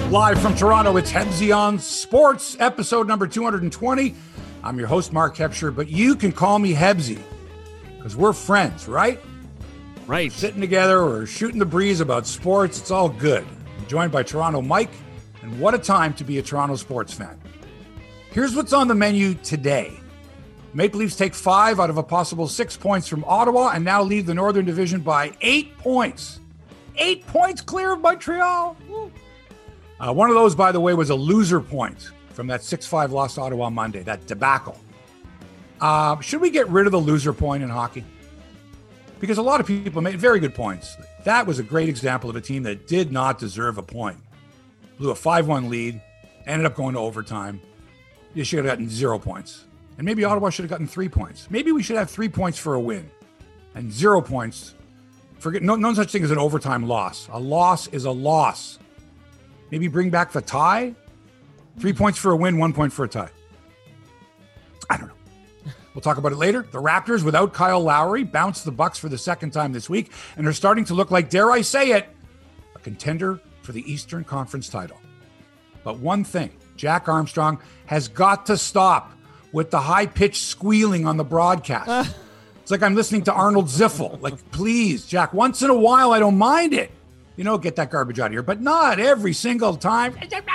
Live from Toronto, it's Hebsy on Sports, episode number 220. I'm your host, Mark Hepsher, but you can call me Hebsy because we're friends, right? Right. Sitting together, we're shooting the breeze about sports. It's all good. I'm joined by Toronto Mike, and what a time to be a Toronto sports fan. Here's what's on the menu today. Maple Leafs take 5 out of a possible 6 points from Ottawa and now lead the Northern Division by 8 points. 8 points clear of Montreal. One of those, by the way, was a loser point from that 6-5 loss to Ottawa Monday, that debacle. Should we get rid of the loser point in hockey? Because a lot of people made very good points. That was a great example of a team that did not deserve a point. Blew a 5-1 lead, ended up going to overtime. You should have gotten 0 points. And maybe Ottawa should have gotten 3 points. Maybe we should have 3 points for a win and 0 points. Forget no such thing as an overtime loss. A loss is a loss. Maybe bring back the tie. 3 points for a win, 1 point for a tie. I don't know. We'll talk about it later. The Raptors, without Kyle Lowry, bounced the Bucks for the second time this week and are starting to look like, dare I say it, a contender for the Eastern Conference title. But one thing, Jack Armstrong has got to stop with the high-pitched squealing on the broadcast. It's like I'm listening to Arnold Ziffel. Like, please, Jack, once in a while, I don't mind it. You know, get that garbage out of here, but not every single time.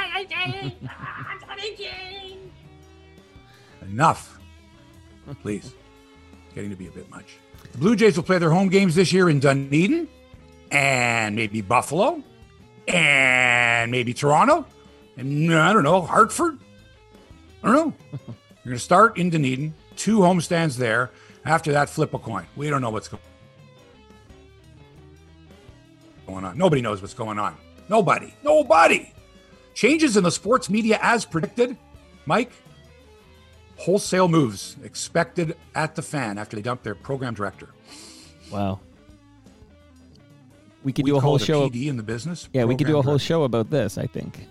Enough. Please. Getting to be a bit much. The Blue Jays will play their home games this year in Dunedin and maybe Buffalo and maybe Toronto and I don't know, Hartford. I don't know. You're going to start in Dunedin, 2 homestands there. After that, flip a coin. We don't know what's going on. Nobody knows what's going on. Nobody. Changes in the sports media as predicted. Mike, wholesale moves expected at the Fan after they dumped their program director. Wow. We could do a whole show. PD in the business. Yeah, we could do a whole show about this, I think.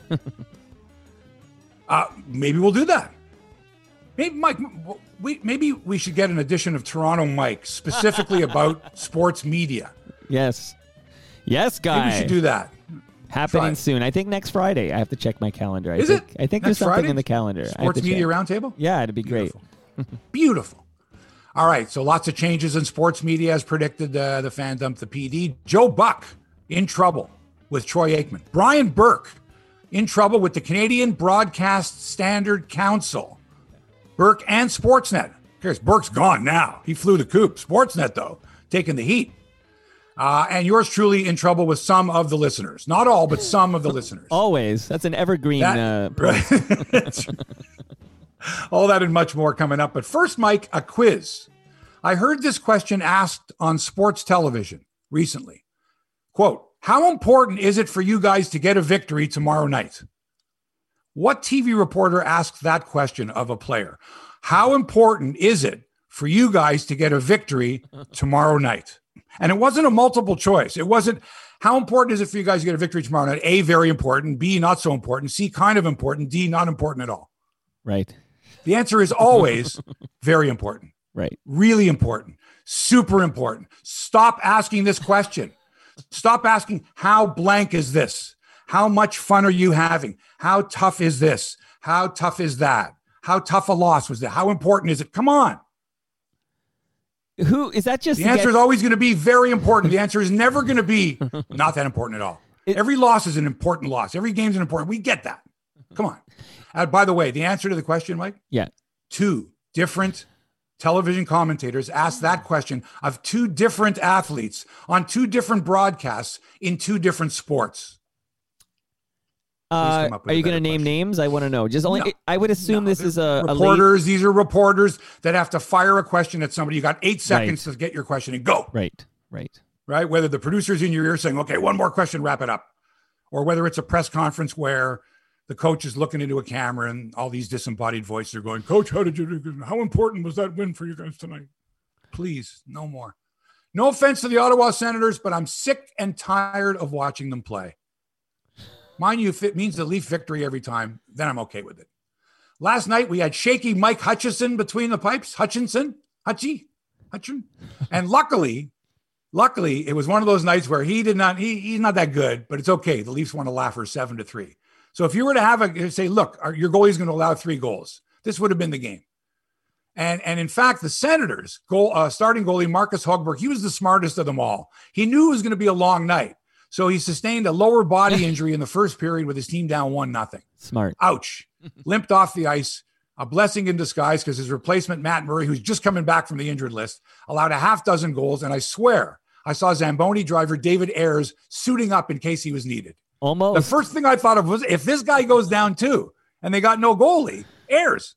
Maybe we'll do that. Maybe, Mike, maybe we should get an edition of Toronto Mike specifically about sports media. Yes, guy. Maybe we should do that. Happening soon. I think next Friday. I have to check my calendar. I think there's something Friday? in the calendar. Sports Media Roundtable? Yeah, it'd be great. Beautiful. All right, so lots of changes in sports media as predicted. The Fan dumped the PD. Joe Buck in trouble with Troy Aikman. Brian Burke in trouble with the Canadian Broadcast Standard Council. Burke and Sportsnet. Here's Burke's gone now. He flew the coop. Sportsnet, though, taking the heat. And yours truly in trouble with some of the listeners. Not all, but some of the listeners. Always. That's an evergreen. Right. All that and much more coming up. But first, Mike, a quiz. I heard this question asked on sports television recently. Quote, how important is it for you guys to get a victory tomorrow night? What TV reporter asked that question of a player? How important is it for you guys to get a victory tomorrow night? And it wasn't a multiple choice. It wasn't, how important is it for you guys to get a victory tomorrow night? A, very important. B, not so important. C, kind of important. D, not important at all. Right. The answer is always very important. Right. Really important. Super important. Stop asking this question. Stop asking, how blank is this? How much fun are you having? How tough is this? How tough is that? How tough a loss was that? How important is it? Come on. Who is that? Just the answer is always going to be very important. The answer is never going to be not that important at all. Every loss is an important loss. Every game's an important. We get that. Come on. By the way, the answer to the question, Mike? Yeah. 2 different television commentators asked that question of 2 different athletes on 2 different broadcasts in 2 different sports. Are you going to name names? I want to know. Just only. No, I would assume this is a reporters. These are reporters that have to fire a question at somebody. You got 8 seconds to get your question and go. Right. Whether the producer's in your ear saying, "Okay, one more question, wrap it up," or whether it's a press conference where the coach is looking into a camera and all these disembodied voices are going, "Coach, how important was that win for you guys tonight?" Please, no more. No offense to the Ottawa Senators, but I'm sick and tired of watching them play. Mind you, if it means the Leaf victory every time, then I'm okay with it. Last night, we had shaky Mike Hutchison between the pipes. Hutchinson. And luckily, it was one of those nights where he's not that good, but it's okay. The Leafs won a laugher 7-3. So if you were to say, look, your goalie's going to allow 3 goals, this would have been the game. And in fact, the Senators starting goalie, Marcus Hogberg, he was the smartest of them all. He knew it was going to be a long night. So he sustained a lower body injury in the first period with his team down 1-0. Smart. Ouch. Limped off the ice. A blessing in disguise because his replacement, Matt Murray, who's just coming back from the injured list, allowed a half dozen goals. And I swear, I saw Zamboni driver David Ayres suiting up in case he was needed. Almost. The first thing I thought of was, if this guy goes down too, and they got no goalie, Ayres.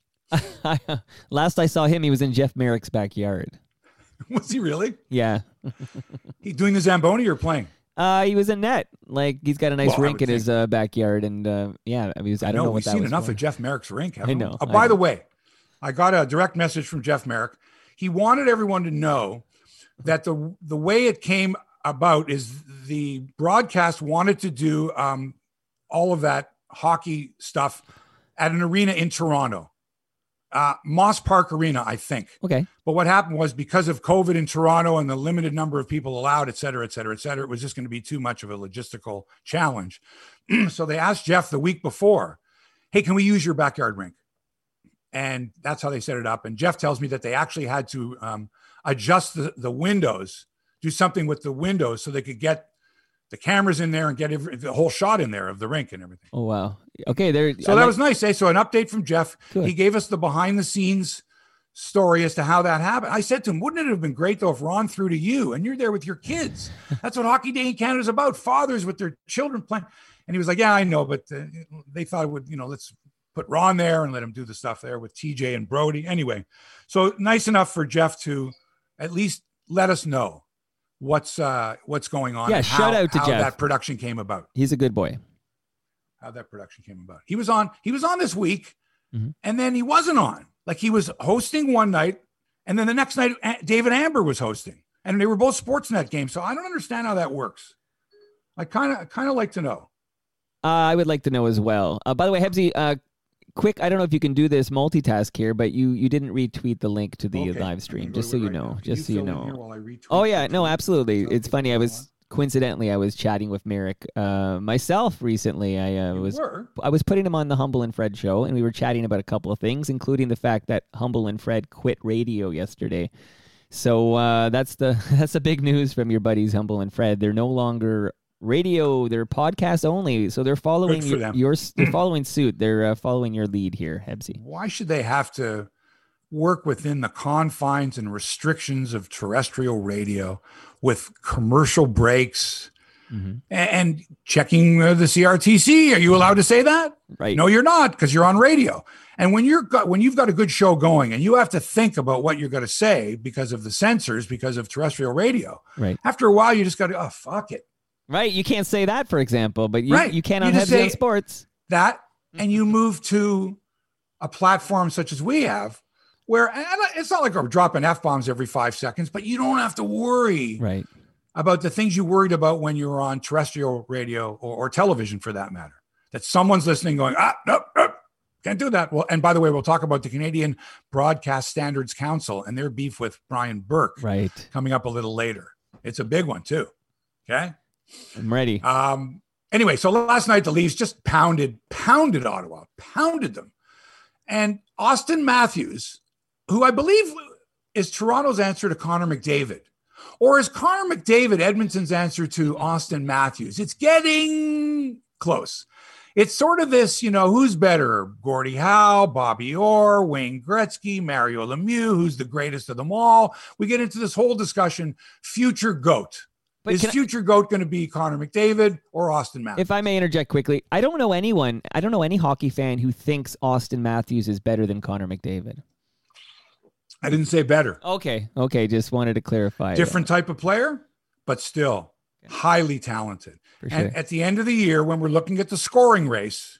Last I saw him, he was in Jeff Merrick's backyard. Was he really? Yeah. He doing the Zamboni or playing? He was in net. Like, he's got a nice rink in his backyard, and I don't know what that was. We've seen enough of Jeff Merrick's rink. I know. By the way, I got a direct message from Jeff Merrick. He wanted everyone to know that the way it came about is the broadcast wanted to do all of that hockey stuff at an arena in Toronto. Moss Park Arena, I think. Okay. But what happened was, because of COVID in Toronto and the limited number of people allowed, et cetera, it was just going to be too much of a logistical challenge. So they asked Jeff the week before, hey, can we use your backyard rink? And that's how they set it up. And Jeff tells me that they actually had to adjust the windows, do something with the windows so they could get the cameras in there and get the whole shot in there of the rink and everything. Oh, wow. Okay. So that was nice. So an update from Jeff. Good. He gave us the behind the scenes story as to how that happened. I said to him, wouldn't it have been great though if Ron threw to you and you're there with your kids? That's what Hockey Day in Canada is about. Fathers with their children playing. And he was like, yeah, I know, but they thought it would, let's put Ron there and let him do the stuff there with TJ and Brody. Anyway, so nice enough for Jeff to at least let us know what's going on. Yeah, shout out to how Jeff. That production came about. He's a good boy. How that production came about. He was on this week, and then he wasn't on. Like, he was hosting one night, and then the next night David Amber was hosting, and they were both Sportsnet games. So I don't understand how that works. I kind of like to know. I would like to know as well. By the way, Hebsy, quick, I don't know if you can do this multitask here, but you didn't retweet the link to the live stream, just so you know. Just so you know. Oh, yeah, no, absolutely. It's funny. Coincidentally, I was chatting with Merrick myself recently. I was putting him on the Humble and Fred show, and we were chatting about a couple of things, including the fact that Humble and Fred quit radio yesterday. So that's the big news from your buddies Humble and Fred. They're no longer radio; they're podcast only. So they're following they're following suit. They're following your lead here, Hebsy. Why should they have to work within the confines and restrictions of terrestrial radio with commercial breaks and checking the CRTC? Are you allowed to say that? Right. No, you're not, because you're on radio. And when you've got a good show going and you have to think about what you're going to say because of the censors, because of terrestrial radio, right? After a while, you just got to, fuck it. Right. You can't say that, for example, but you can on Hebsy on Sports. That, and you move to a platform such as we have, where it's not like we're dropping F-bombs every 5 seconds, but you don't have to worry about the things you worried about when you're on terrestrial radio or television, for that matter, that someone's listening going, nope, can't do that. Well, and by the way, we'll talk about the Canadian Broadcast Standards Council and their beef with Brian Burke coming up a little later. It's a big one too. Okay. I'm ready. Anyway, so last night the Leafs just pounded Ottawa, pounded them. And Austin Matthews, who I believe is Toronto's answer to Connor McDavid, or is Connor McDavid Edmonton's answer to Austin Matthews? It's getting close. It's sort of this, who's better? Gordie Howe, Bobby Orr, Wayne Gretzky, Mario Lemieux, who's the greatest of them all? We get into this whole discussion, future GOAT. But is future GOAT going to be Connor McDavid or Austin Matthews? If I may interject quickly, I don't know any hockey fan who thinks Austin Matthews is better than Connor McDavid. I didn't say better. Okay. Just wanted to clarify. Different type of player, but still highly talented. For sure. And at the end of the year, when we're looking at the scoring race,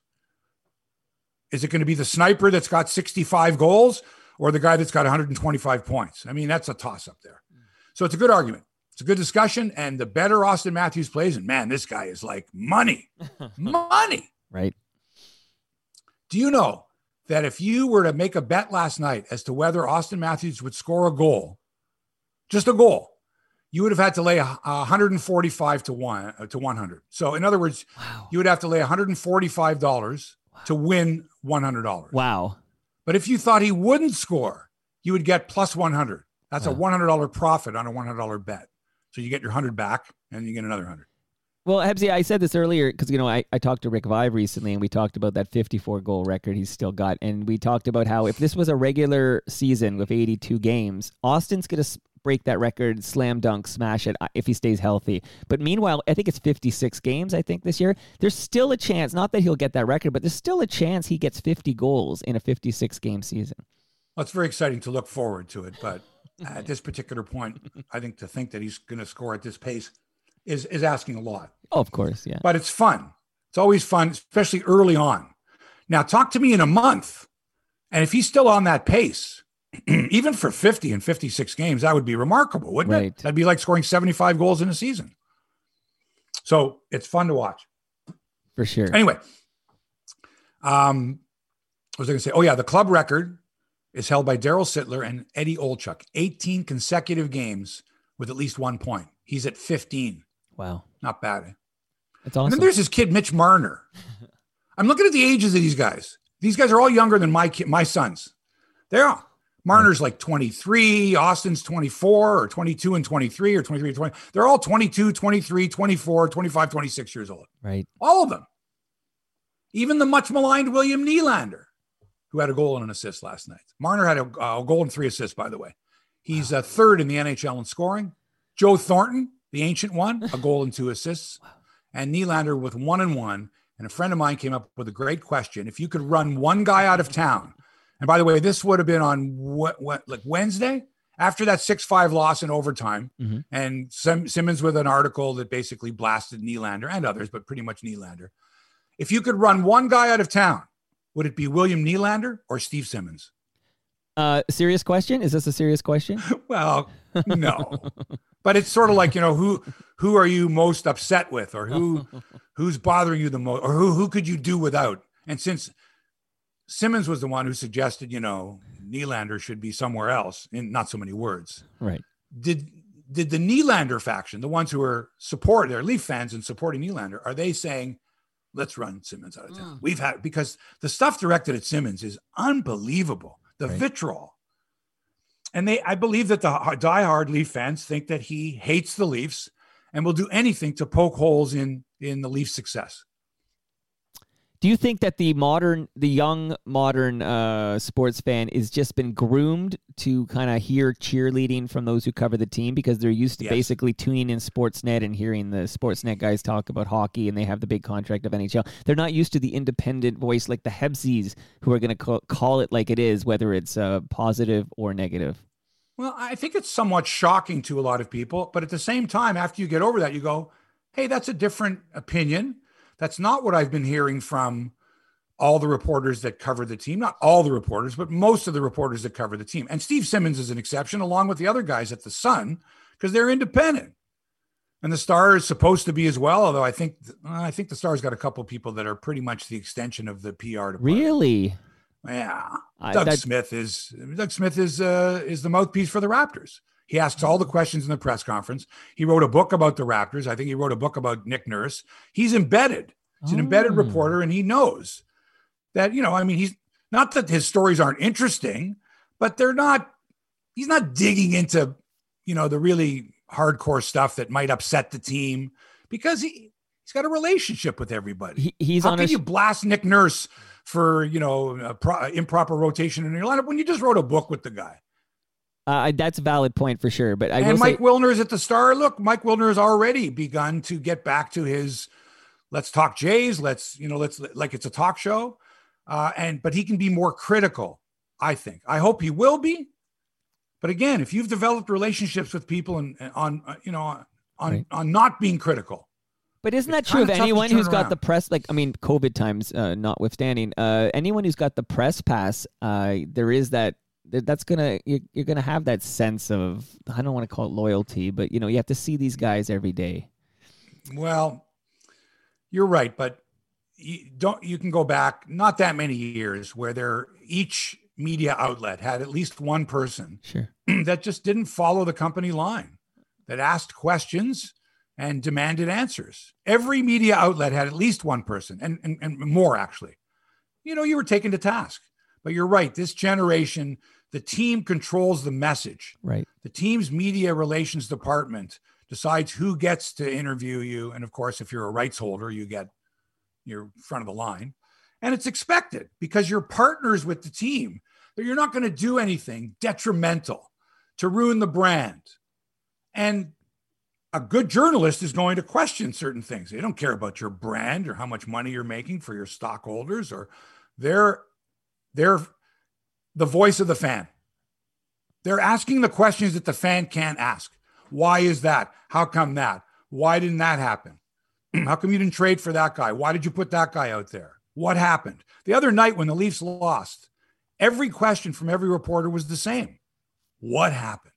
is it going to be the sniper that's got 65 goals or the guy that's got 125 points? I mean, that's a toss-up there. So it's a good argument. It's a good discussion. And the better Austin Matthews plays, and man, this guy is like money. Money. Right. Do you know that if you were to make a bet last night as to whether Austin Matthews would score a goal, just a goal, you would have had to lay 145 to 100. So in other words, you would have to lay $145 to win $100. Wow. But if you thought he wouldn't score, you would get plus 100. That's a $100 profit on a $100 bet. So you get your 100 back and you get another 100. Well, Hebsy, I said this earlier because, I talked to Rick Vive recently and we talked about that 54-goal record he's still got. And we talked about how if this was a regular season with 82 games, Austin's going to break that record, slam dunk, smash it if he stays healthy. But meanwhile, I think it's 56 games, this year. There's still a chance, not that he'll get that record, but there's still a chance he gets 50 goals in a 56-game season. Well, it's very exciting to look forward to it. But at this particular point, I think to think that he's going to score at this pace is asking a lot. Oh, of course, yeah. But it's fun. It's always fun, especially early on. Now, talk to me in a month, and if he's still on that pace, even for 50 and 56 games, that would be remarkable, wouldn't it? That'd be like scoring 75 goals in a season. So it's fun to watch. For sure. Anyway, what was I going to say? Oh, yeah, the club record is held by Daryl Sittler and Eddie Olchuk. 18 consecutive games with at least 1 point. He's at 15. Wow. Not bad. That's awesome. And then there's this kid, Mitch Marner. I'm looking at the ages of these guys. These guys are all younger than my sons. They are. Marner's like 23. Austin's 24 or 22 and 23 or 23 and 20. They're all 22, 23, 24, 25, 26 years old. Right. All of them. Even the much maligned William Nylander, who had a goal and an assist last night. Marner had a goal and 3 assists, by the way. He's third in the NHL in scoring. Joe Thornton, the ancient one, a goal and 2 assists. And Nylander with 1 and 1. And a friend of mine came up with a great question. If you could run one guy out of town, and by the way, this would have been on like Wednesday after that 6-5 loss in overtime. Mm-hmm. And Simmons with an article that basically blasted Nylander and others, but pretty much Nylander. If you could run one guy out of town, would it be William Nylander or Steve Simmons? Serious question? Is this a serious question? Well, no. But it's sort of like, who are you most upset with, or who's bothering you the most, or who could you do without? And since Simmons was the one who suggested, Nylander should be somewhere else, in not so many words. Right. Did the Nylander faction, the ones who are they're Leaf fans and supporting Nylander, are they saying, let's run Simmons out of town? Because the stuff directed at Simmons is unbelievable. The vitriol. And I believe that the diehard Leaf fans think that he hates the Leafs and will do anything to poke holes in the Leafs' success. Do you think that the young modern sports fan is just been groomed to kind of hear cheerleading from those who cover the team because they're used to basically tuning in Sportsnet and hearing the Sportsnet guys talk about hockey and they have the big contract of NHL? They're not used to the independent voice like the Hebsies who are going to call it like it is, whether it's positive or negative. Well, I think it's somewhat shocking to a lot of people, but at the same time, after you get over that, you go, hey, that's a different opinion. That's not what I've been hearing from all the reporters that cover the team. Not all the reporters, but most of the reporters that cover the team. And Steve Simmons is an exception, along with the other guys at the Sun, because they're independent. And the Star is supposed to be as well, although I think the Star's got a couple of people that are pretty much the extension of the PR department. Really? Yeah. Doug Smith is the mouthpiece for the Raptors. He asks all the questions in the press conference. He wrote a book about the Raptors. I think he wrote a book about Nick Nurse. He's embedded. He's an embedded reporter, and he knows that, he's not that his stories aren't interesting, but he's not digging into, the really hardcore stuff that might upset the team because he's got a relationship with everybody. How can you blast Nick Nurse for, improper rotation in your lineup when you just wrote a book with the guy? That's a valid point for sure. But Mike Wilner's at the Star. Look, Mike Wilner has already begun to get back to his let's talk Jays. Let's like it's a talk show. But he can be more critical, I think. I hope he will be. But again, if you've developed relationships with people on not being critical. But isn't that true of anyone who's got the press, COVID times notwithstanding, anyone who's got the press pass, there is you're gonna have that sense of, I don't want to call it loyalty, but you have to see these guys every day. Well, you're right, but you can go back not that many years where each media outlet had at least one person sure. that just didn't follow the company line. that asked questions and demanded answers. Every media outlet had at least one person, and more actually. You were taken to task. But you're right. This generation, the team controls the message. Right. The team's media relations department decides who gets to interview you. And of course, if you're a rights holder, you're front of the line. And it's expected because you're partners with the team, that you're not going to do anything detrimental to ruin the brand. And a good journalist is going to question certain things. They don't care about your brand or how much money you're making for your stockholders, or they're the voice of the fan. They're asking the questions that the fan can't ask. Why is that? How come that? Why didn't that happen? How come you didn't trade for that guy? Why did you put that guy out there? What happened? The other night when the Leafs lost, every question from every reporter was the same. What happened?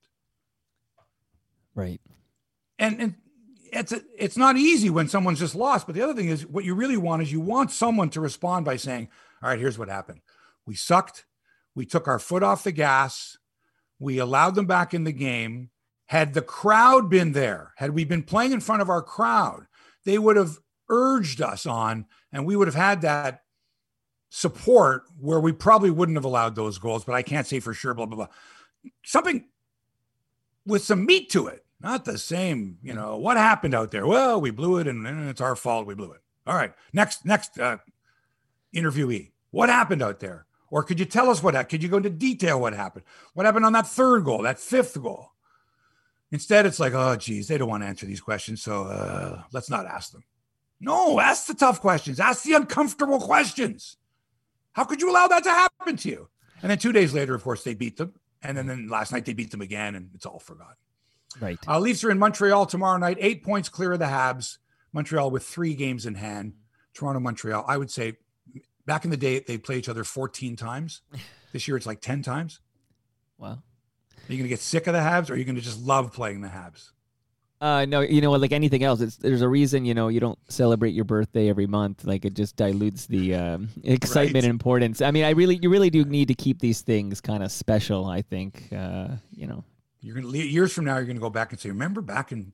Right. And it's not easy when someone's just lost. But the other thing is, what you really want is you want someone to respond by saying, all right, here's what happened. We sucked. We took our foot off the gas. We allowed them back in the game. Had the crowd been there, had we been playing in front of our crowd, they would have urged us on, and we would have had that support where we probably wouldn't have allowed those goals, but I can't say for sure, blah, blah, blah. Something with some meat to it, not the same, what happened out there? Well, we blew it and it's our fault. We blew it. All right. Next interviewee, what happened out there? Or could you tell us could you go into detail what happened? What happened on that third goal, that fifth goal? Instead, it's like, oh, geez, they don't want to answer these questions, so let's not ask them. No, ask the tough questions. Ask the uncomfortable questions. How could you allow that to happen to you? And then 2 days later, of course, they beat them. And then last night they beat them again, and it's all forgotten. Right. Leafs are in Montreal tomorrow night, 8 points clear of the Habs. Montreal with 3 games in hand. Toronto, Montreal, I would say back in the day, they play each other 14 times. This year, it's like 10 times. Wow. Are you going to get sick of the Habs, or are you going to just love playing the Habs? No, like anything else, there's a reason, you don't celebrate your birthday every month. Like, it just dilutes the excitement and importance. I mean, you really do need to keep these things kind of special, I think, You're going to, years from now, you're going to go back and say, remember back in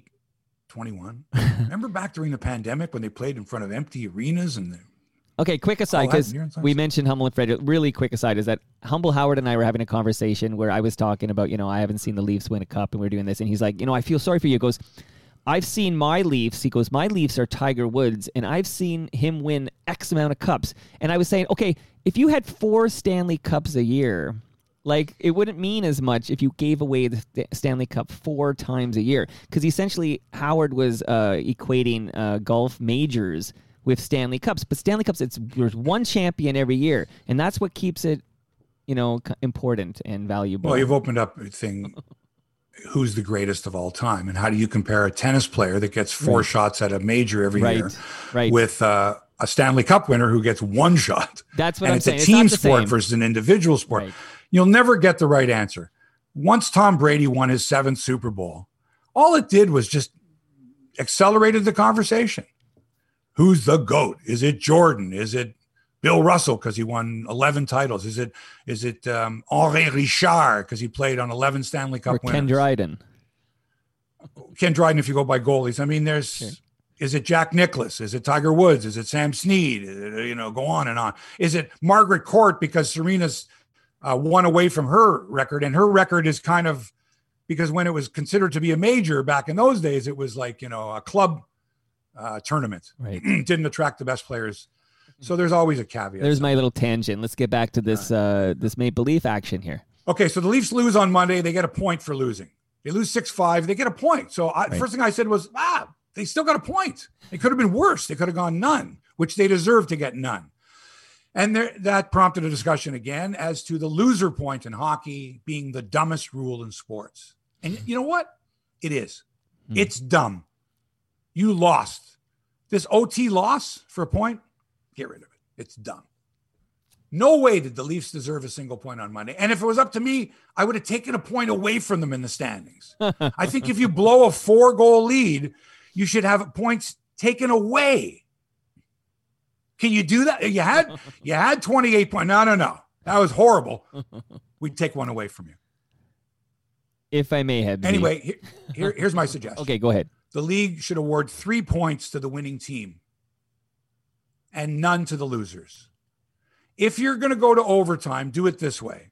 2021? Remember back during the pandemic when they played in front of empty arenas and Okay, quick aside, because we mentioned Humble and Frederic. Really quick aside is that Humble Howard and I were having a conversation where I was talking about, I haven't seen the Leafs win a cup, and we're doing this. And he's like, I feel sorry for you. He goes, I've seen my Leafs. He goes, my Leafs are Tiger Woods, and I've seen him win X amount of cups. And I was saying, okay, if you had 4 Stanley Cups a year, like, it wouldn't mean as much if you gave away the Stanley Cup 4 times a year. Because essentially, Howard was equating golf majors with Stanley Cups. But Stanley Cups, there's one champion every year, and that's what keeps it, important and valuable. Well, you've opened up a thing, who's the greatest of all time, and how do you compare a tennis player that gets 4 shots at a major every year with a Stanley Cup winner who gets 1 shot? That's what I'm saying. It's a team sport versus an individual sport. Right. You'll never get the right answer. Once Tom Brady won his 7th Super Bowl, all it did was just accelerated the conversation. Who's the GOAT? Is it Jordan? Is it Bill Russell because he won 11 titles? Is it Henri Richard because he played on 11 Stanley Cup winners? Ken Dryden. Ken Dryden, if you go by goalies. I mean, is it Jack Nicklaus? Is it Tiger Woods? Is it Sam Snead? Go on and on. Is it Margaret Court because Serena's one away from her record, and her record is kind of, because when it was considered to be a major back in those days, it was like, a club tournament. Right. Didn't attract the best players. So there's always a caveat. There's my little tangent. Let's get back to this this Maple Leaf action here. Okay, so the Leafs lose on Monday. They get a point for losing. They lose 6-5. They get a point. So first thing I said was, they still got a point. It could have been worse. They could have gone none, which they deserve to get none. And that prompted a discussion again as to the loser point in hockey being the dumbest rule in sports. And you know what? It is. It's dumb. You lost. This OT loss for a point, get rid of it. It's dumb. No way did the Leafs deserve a single point on Monday. And if it was up to me, I would have taken a point away from them in the standings. I think if you blow a 4-goal lead, you should have points taken away. Can you do that? You had 28 points. No. That was horrible. We'd take one away from you. If I may, Hebsy. Anyway, here's my suggestion. Okay, go ahead. The league should award 3 points to the winning team and none to the losers. If you're going to go to overtime, do it this way.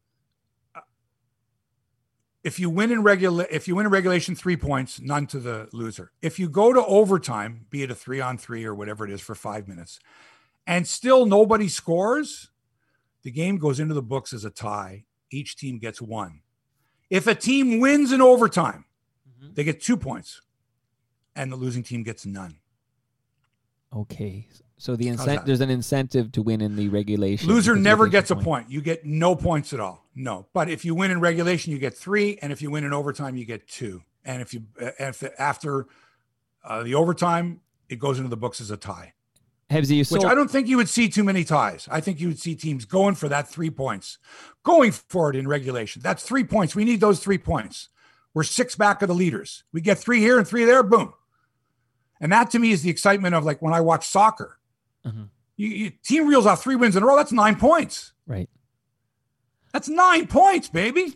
If you win in regulation, 3 points, none to the loser. If you go to overtime, be it a 3-on-3 or whatever it is for 5 minutes, and still nobody scores, the game goes into the books as a tie. Each team gets 1. If a team wins in overtime, they get 2 points, and the losing team gets none. Okay. So there's an incentive to win in the regulation. Loser never gets a point. You get no points at all. No. But if you win in regulation, you get 3, and if you win in overtime, you get 2. And if after the overtime, it goes into the books as a tie. Which I don't think you would see too many ties. I think you would see teams going for that 3 points, going for it in regulation. That's 3 points. We need those 3 points. We're 6 back of the leaders. We get 3 here and 3 there. Boom. And that to me is the excitement of like when I watch soccer. Team reels off 3 wins in a row. That's 9 points. Right. That's 9 points, baby.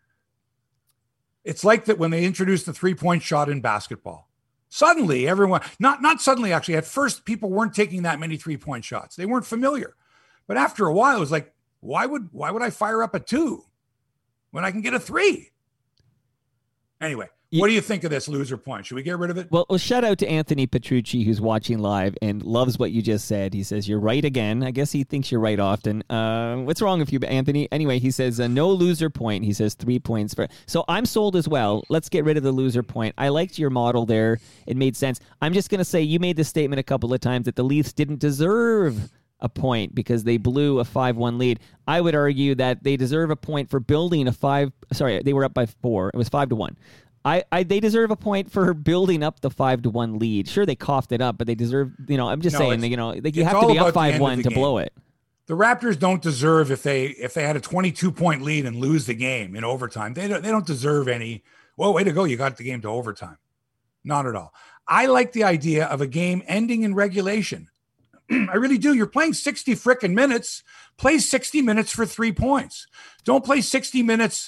It's like that when they introduced the 3-point shot in basketball. Suddenly, everyone, not suddenly, actually, at first, people weren't taking that many 3-point shots. They weren't familiar. But after a while, it was like, why would I fire up a 2 when I can get a 3? Anyway, what do you think of this loser point? Should we get rid of it? Well, shout out to Anthony Petrucci, who's watching live and loves what you just said. He says, you're right again. I guess he thinks you're right often. What's wrong with you, Anthony? Anyway, he says, no loser point. He says 3 points. So I'm sold as well. Let's get rid of the loser point. I liked your model there. It made sense. I'm just going to say you made the statement a couple of times that the Leafs didn't deserve a point because they blew a 5-1 lead. I would argue that they deserve a point for building they were up by 4. It was 5-1. They deserve a point for building up the 5-1 lead. Sure, they coughed it up, but they deserve. I'm just saying. You have to be up 5-1 to blow it. The Raptors don't deserve if they had a 22-point lead and lose the game in overtime. They don't deserve any. Well, way to go! You got the game to overtime. Not at all. I like the idea of a game ending in regulation. I really do. You're playing 60 frickin' minutes. Play 60 minutes for 3 points. Don't play 60 minutes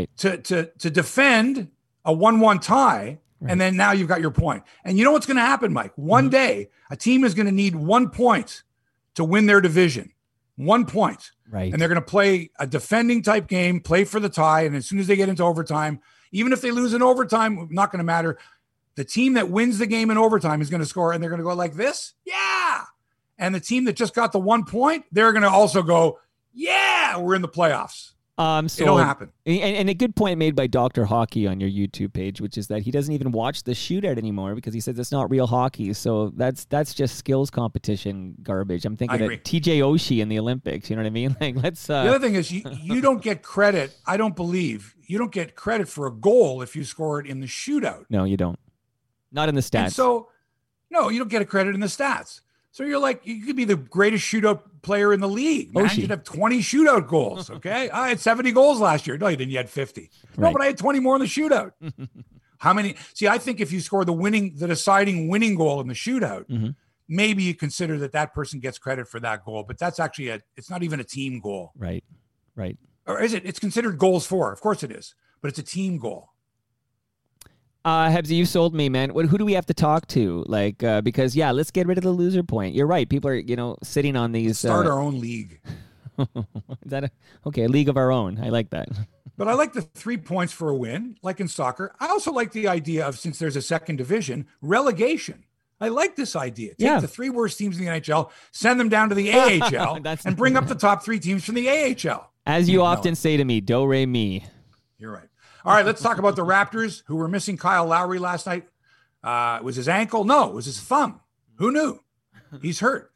to defend a 1-1 tie, and then now you've got your point. And you know what's going to happen, Mike? One day, a team is going to need 1 point to win their division. 1 point. Right. And they're going to play a defending type game, play for the tie, and as soon as they get into overtime, even if they lose in overtime, not going to matter. The team that wins the game in overtime is going to score, and they're going to go like this. Yeah. And the team that just got the 1 point, they're going to also go, yeah, we're in the playoffs. It'll happen. And a good point made by Dr. Hockey on your YouTube page, which is that he doesn't even watch the shootout anymore because he says it's not real hockey. So that's just skills competition garbage. I'm thinking of TJ Oshie in the Olympics. You know what I mean? Like, let's. The other thing is you don't get credit. I don't believe you don't get credit for a goal if you score it in the shootout. No, you don't. Not in the stats. And so, no, you don't get a credit in the stats. So you're like, you could be the greatest shootout player in the league. Man, you'd have 20 shootout goals. Okay. I had 70 goals last year. No, you didn't. You had 50. No, but I had 20 more in the shootout. How many? See, I think if you score the deciding winning goal in the shootout, maybe you consider that person gets credit for that goal, but that's actually it's not even a team goal. Right. Or is it? It's considered goals for. Of course it is, but it's a team goal. Hebsy, you sold me, man. Who do we have to talk to? Because let's get rid of the loser point. You're right. People are, sitting on these. Let's start our own league. Is that a league of our own? I like that. But I like the 3 points for a win, like in soccer. I also like the idea of, since there's a second division, relegation. I like this idea. Take the 3 worst teams in the NHL, send them down to the AHL, and bring up the top 3 teams from the AHL. As you often say to me, do, re, mi. You're right. All right, let's talk about the Raptors, who were missing Kyle Lowry last night. It was his ankle? No, it was his thumb. Who knew? He's hurt.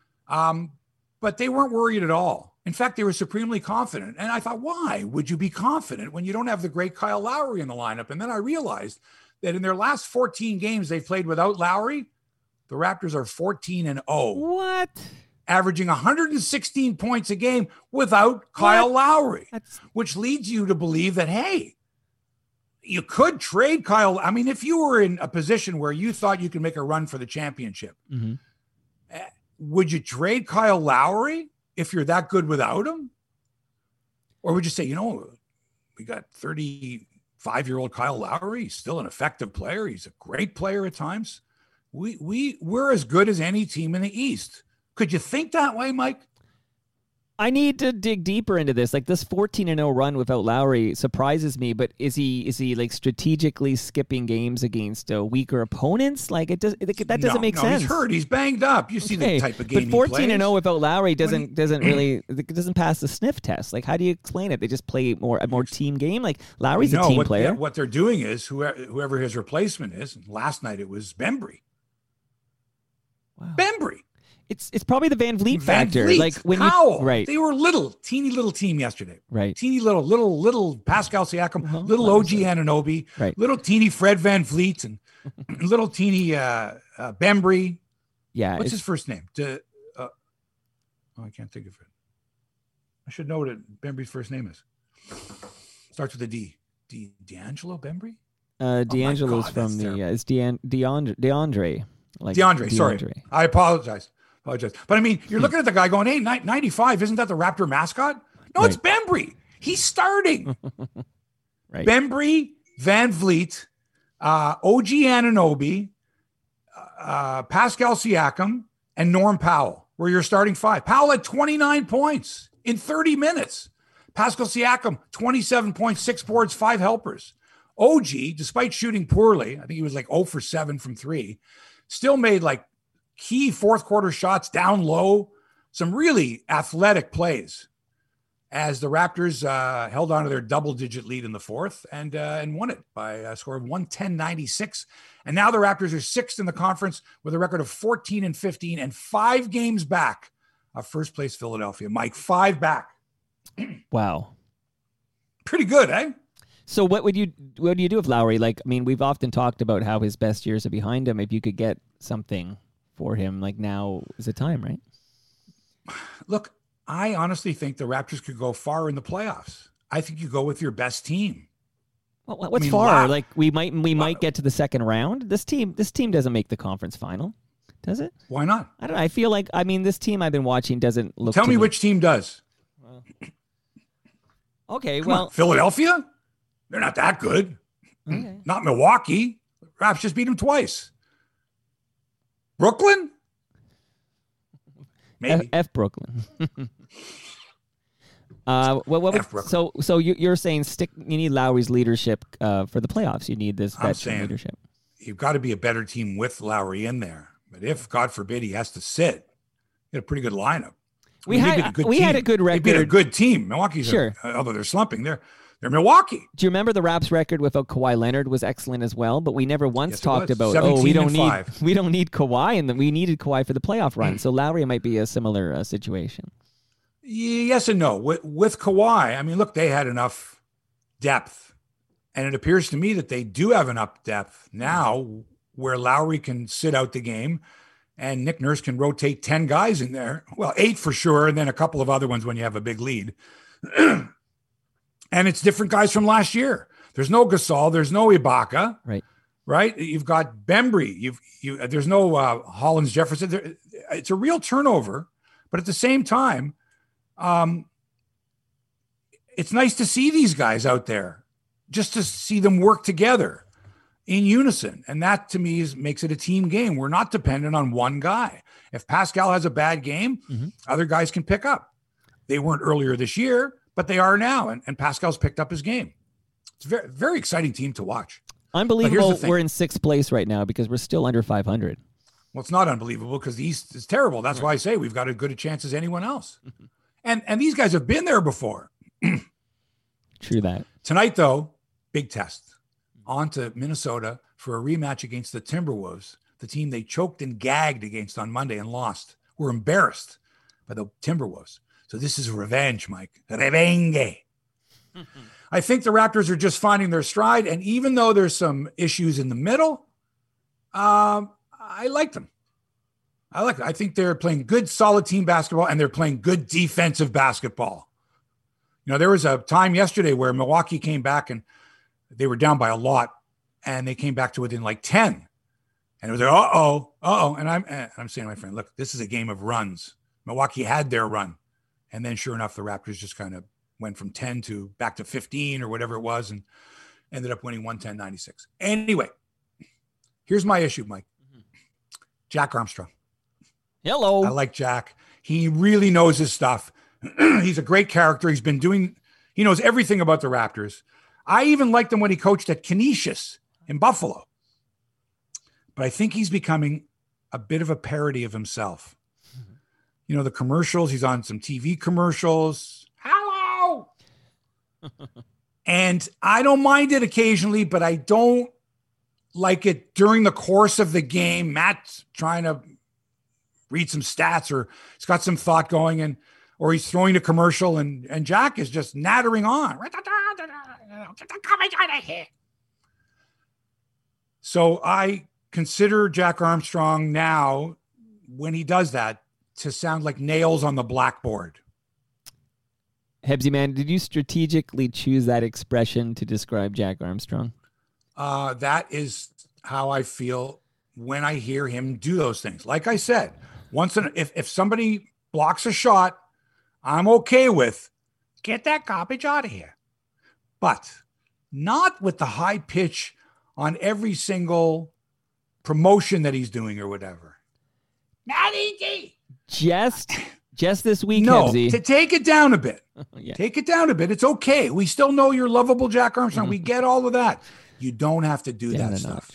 But they weren't worried at all. In fact, they were supremely confident. And I thought, why would you be confident when you don't have the great Kyle Lowry in the lineup? And then I realized that in their last 14 games they've played without Lowry, the Raptors are 14-0. What? Averaging 116 points a game without Kyle Lowry, which leads you to believe that, hey, you could trade Kyle. I mean, if you were in a position where you thought you could make a run for the championship, would you trade Kyle Lowry if you're that good without him? Or would you say, we got 30 5-year-old Kyle Lowry. He's still an effective player. He's a great player at times. We're as good as any team in the East. Could you think that way, Mike? I need to dig deeper into this. Like this 14-0 run without Lowry surprises me, but is he like strategically skipping games against weaker opponents? Like that doesn't make sense. He's hurt. He's banged up. You see the type of game. But 14-0 without Lowry doesn't pass the sniff test. Like how do you explain it? They just play a more team game. Like Lowry's a team player. What they're doing is whoever his replacement is. And last night it was Bembry. Wow. Bembry. It's probably the Van Vliet factor. Like when They were teeny little team yesterday. Right. Teeny little Pascal Siakam, little OG Anunoby, little teeny Fred Van Vliet, and little teeny Bembry. Yeah. What's his first name? I can't think of it. I should know what Bembry's first name is. Starts with a D. D'Angelo Bembry? D'Angelo's from it's DeAndre. Like DeAndre, sorry. I apologize. But I mean, you're looking at the guy going, hey, 95, isn't that the Raptor mascot? No, it's Bembry. He's starting. Right. Bembry, Van Vliet, OG Anunoby, Pascal Siakam, and Norm Powell were your starting five. Powell had 29 points in 30 minutes. Pascal Siakam, 27 points, 6 boards, 5 helpers. OG, despite shooting poorly, I think he was like 0 for 7 from 3, still made like key fourth quarter shots down low, some really athletic plays as the Raptors held on to their double-digit lead in the fourth and won it by a score of 110-96. And now the Raptors are 6th in the conference with a record of 14-15 and 5 games back of first place Philadelphia. Mike, 5 back. Wow. Pretty good, eh? So what do you do with Lowry? Like, I mean, we've often talked about how his best years are behind him. If you could get something for him, like now is the time, right? Look, I honestly think the Raptors could go far in the playoffs. I think you go with your best team. Well, what's far? Like we might get to the second round. This team doesn't make the conference final, does it? Why not? I don't know. I feel like this team I've been watching doesn't look. Tell me which team does. Okay, Come on, Philadelphia? They're not that good. Okay. Not Milwaukee. Raps just beat them twice. Brooklyn? Maybe. F Brooklyn. So you're saying you need Lowry's leadership for the playoffs. You need this veteran leadership. You've got to be a better team with Lowry in there. But if, God forbid, he has to sit, you had a pretty good lineup. We had a good record. They beat a good team. Milwaukee's although they're slumping, they're Milwaukee. Do you remember the Raps record without Kawhi Leonard was excellent as well? But we never once talked about we don't need Kawhi, and we needed Kawhi for the playoff run. So Lowry might be a similar situation. Yes and no. With Kawhi, I mean, look, they had enough depth, and it appears to me that they do have enough depth now where Lowry can sit out the game, and Nick Nurse can rotate 10 guys in there. Well, 8 for sure, and then a couple of other ones when you have a big lead. And it's different guys from last year. There's no Gasol. There's no Ibaka. Right. You've got Bembry. There's no Hollins Jefferson. It's a real turnover. But at the same time, it's nice to see these guys out there, just to see them work together in unison. And that, to me, makes it a team game. We're not dependent on one guy. If Pascal has a bad game, other guys can pick up. They weren't earlier this year, but they are now, and Pascal's picked up his game. It's a very, very exciting team to watch. Unbelievable we're in 6th place right now because we're still under 500. Well, it's not unbelievable because the East is terrible. That's why I say we've got as good a chance as anyone else. And these guys have been there before. True that. Tonight, though, big test. On to Minnesota for a rematch against the Timberwolves, the team they choked and gagged against on Monday and lost. We're embarrassed by the Timberwolves. So this is revenge, Mike. Revenge. I think the Raptors are just finding their stride. And even though there's some issues in the middle, I like them. I think they're playing good, solid team basketball, and they're playing good defensive basketball. You know, there was a time yesterday where Milwaukee came back and they were down by a lot, and they came back to within like 10. And it was like, uh-oh. And I'm saying to my friend, look, this is a game of runs. Milwaukee had their run. And then sure enough, the Raptors just kind of went from 10 to back to 15 or whatever it was. And ended up winning 110-96. Anyway, here's my issue, Mike. Jack Armstrong. Hello. I like Jack. He really knows his stuff. He's a great character. He knows everything about the Raptors. I even liked him when he coached at Canisius in Buffalo. But I think he's becoming a bit of a parody of himself. You know, the commercials, he's on some TV commercials. Hello. And I don't mind it occasionally, but I don't like it during the course of the game. Matt's trying to read some stats or he's got some thought going or he's throwing a commercial and Jack is just nattering on. So I consider Jack Armstrong now, when he does that, to sound like nails on the blackboard. Hebsy, man, did you strategically choose that expression to describe Jack Armstrong? That is how I feel when I hear him do those things. Like I said, if somebody blocks a shot, I'm okay with get that garbage out of here. But not with the high pitch on every single promotion that he's doing or whatever. Not easy. Just this week, no, Hebsy. To take it down a bit. Yeah. Take it down a bit. It's okay. We still know you're lovable, Jack Armstrong. Mm-hmm. We get all of that. You don't have to do that stuff.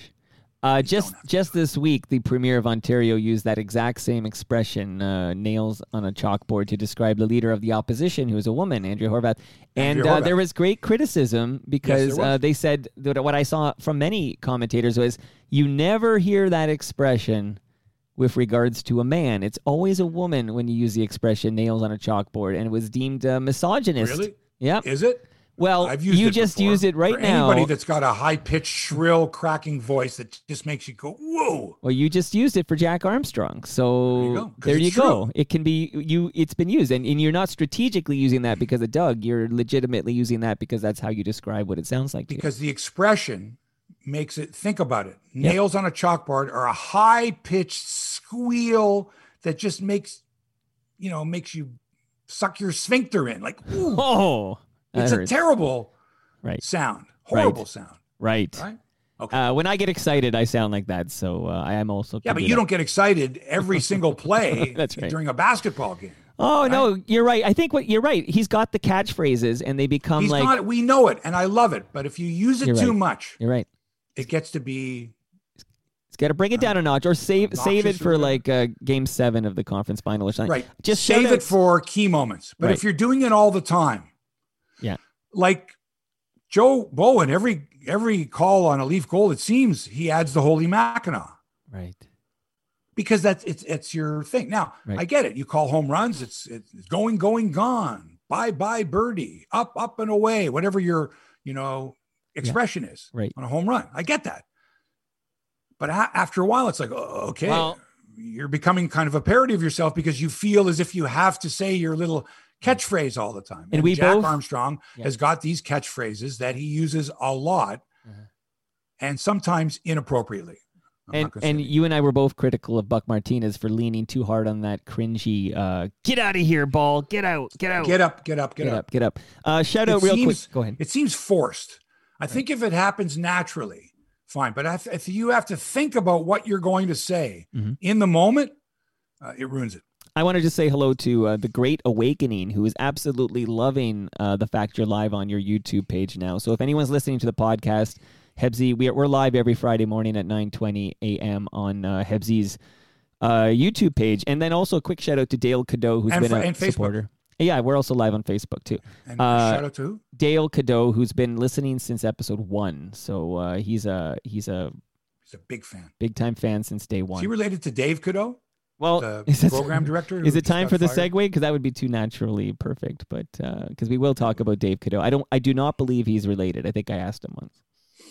Just this week, the Premier of Ontario used that exact same expression, nails on a chalkboard, to describe the leader of the opposition, who is a woman, Andrea Horwath. And there was great criticism because they said that what I saw from many commentators was you never hear that expression with regards to a man. It's always a woman when you use the expression nails on a chalkboard, and it was deemed misogynist. Really? Yeah. Is it? Well, you just use it right now. Anybody that's got a high-pitched, shrill, cracking voice that just makes you go, whoa. Well, you just used it for Jack Armstrong. So there you go. It can be it's been used. And you're not strategically using that because of Doug. You're legitimately using that because that's how you describe what it sounds like to because the expression makes it, think about it. Nails on a chalkboard are a high-pitched squeal that just makes you suck your sphincter in. Like, ooh. Oh, it's a terrible sound. Horrible sound. Right. Okay. When I get excited, I sound like that. So I am also. Yeah, but you don't get excited every single play That's right. during a basketball game. Oh, right? No, you're right. I think you're right. He's got the catchphrases and they become we know it and I love it. But if you use it too much, you're right. It gets to be. It's got to bring it down a notch or save it for like Game 7 of the conference final or something. Right. Just save it for key moments. But if you're doing it all the time. Yeah. Like Joe Bowen, every call on a Leaf goal, it seems he adds the Holy Mackinac. Right. Because it's your thing. Now, I get it. You call home runs, it's going, gone. Bye, birdie. Up and away. Whatever your, expression is on a home run. I get that. But after a while, it's like, okay, you're becoming kind of a parody of yourself because you feel as if you have to say your little catchphrase all the time. And Jack Armstrong has got these catchphrases that he uses a lot and sometimes inappropriately. And you and I were both critical of Buck Martinez for leaning too hard on that cringy, get out of here, ball, get out. Get up. Shout out real quick. Go ahead. It seems forced. I think if it happens naturally, fine. But if you have to think about what you're going to say in the moment, it ruins it. I want to just say hello to The Great Awakening, who is absolutely loving the fact you're live on your YouTube page now. So if anyone's listening to the podcast, Hebsy, we're live every Friday morning at 9:20 a.m. on Hebsy's YouTube page. And then also a quick shout out to Dale Cadeau, who's been a supporter. Yeah, we're also live on Facebook too. And shout out to who? Dale Cadeau, who's been listening since episode 1. So he's a big fan, big time fan since day 1. Is he related to Dave Cadeau? Well, the program director. Is it time for the segue? Because that would be too naturally perfect. But because we will talk about Dave Cadeau, I do not believe he's related. I think I asked him once.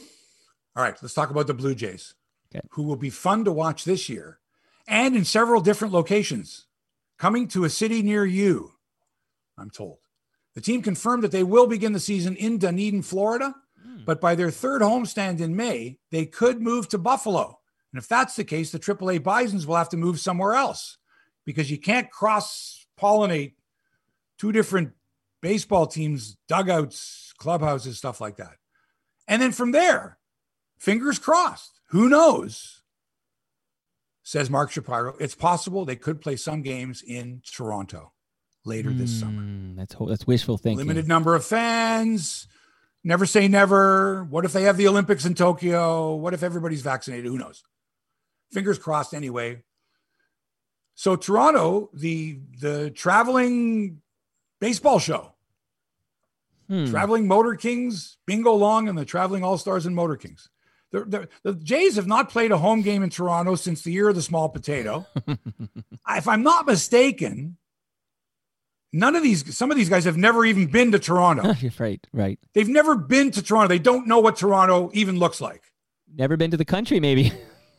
All right, let's talk about the Blue Jays, who will be fun to watch this year, and in several different locations, coming to a city near you. I'm told. The team confirmed that they will begin the season in Dunedin, Florida, but by their third homestand in May, they could move to Buffalo. And if that's the case, the AAA Bisons will have to move somewhere else because you can't cross-pollinate two different baseball teams, dugouts, clubhouses, stuff like that. And then from there, fingers crossed, who knows? Says Mark Shapiro, it's possible they could play some games in Toronto later this summer. That's wishful thinking. Limited number of fans. Never say never. What if they have the Olympics in Tokyo? What if everybody's vaccinated? Who knows? Fingers crossed anyway. So Toronto, the traveling baseball show, traveling Motor Kings, Bingo Long, and the traveling All-Stars and Motor Kings. The Jays have not played a home game in Toronto since the year of the small potato. If I'm not mistaken, some of these guys have never even been to Toronto. Right. They've never been to Toronto. They don't know what Toronto even looks like. Never been to the country, maybe.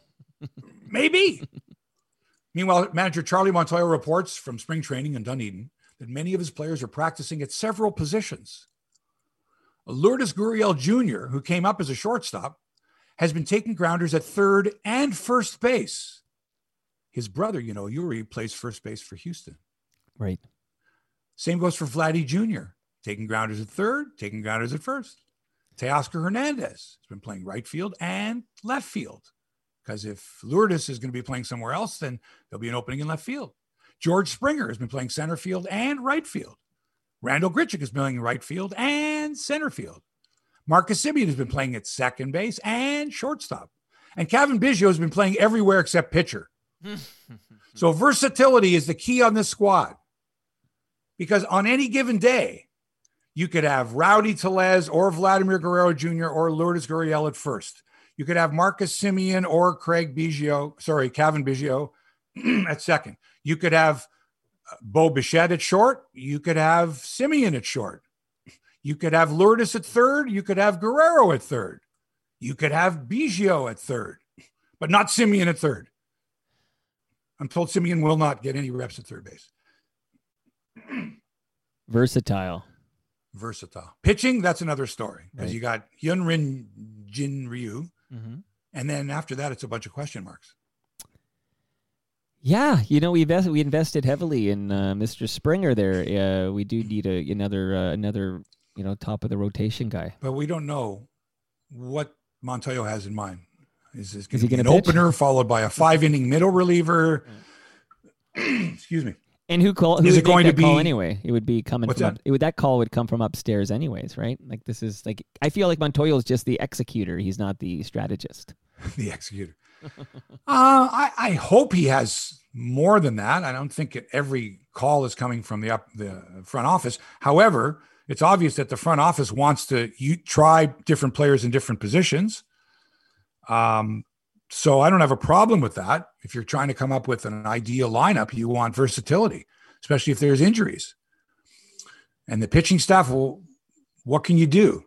Maybe. Meanwhile, manager Charlie Montoyo reports from spring training in Dunedin that many of his players are practicing at several positions. Lourdes Gurriel Jr., who came up as a shortstop, has been taking grounders at third and first base. His brother, Yuri, plays first base for Houston. Right. Same goes for Vladdy Jr., taking grounders at third, taking grounders at first. Teoscar Hernandez has been playing right field and left field. Because if Lourdes is going to be playing somewhere else, then there'll be an opening in left field. George Springer has been playing center field and right field. Randall Grichuk is playing right field and center field. Marcus Semien has been playing at second base and shortstop. And Kevin Biggio has been playing everywhere except pitcher. So versatility is the key on this squad. Because on any given day, you could have Rowdy Tellez or Vladimir Guerrero Jr. or Lourdes Gurriel at first. You could have Marcus Semien or Kevin Biggio at second. You could have Bo Bichette at short. You could have Semien at short. You could have Lourdes at third. You could have Guerrero at third. You could have Biggio at third, but not Semien at third. I'm told Semien will not get any reps at third base. Versatile. Pitching, that's another story. Because Right. you got Hyunrin Jin Ryu. And then after that, it's a bunch of question marks. Yeah, we invested heavily in Mr. Springer there. We do need another top of the rotation guy. But we don't know what Montoyo has in mind. Is this going he to be an gonna pitch? opener followed by a 5-inning middle reliever? Excuse me. And who Is would it going make to that call be- anyway? It would be coming What's from that? that call would come from upstairs anyways, right? Like this is like I feel like Montoyo is just the executor. He's not the strategist. The executor. I hope he has more than that. I don't think every call is coming from the front office. However, it's obvious that the front office wants to try different players in different positions. So I don't have a problem with that. If you're trying to come up with an ideal lineup, you want versatility, especially if there's injuries. And the pitching staff, well, what can you do?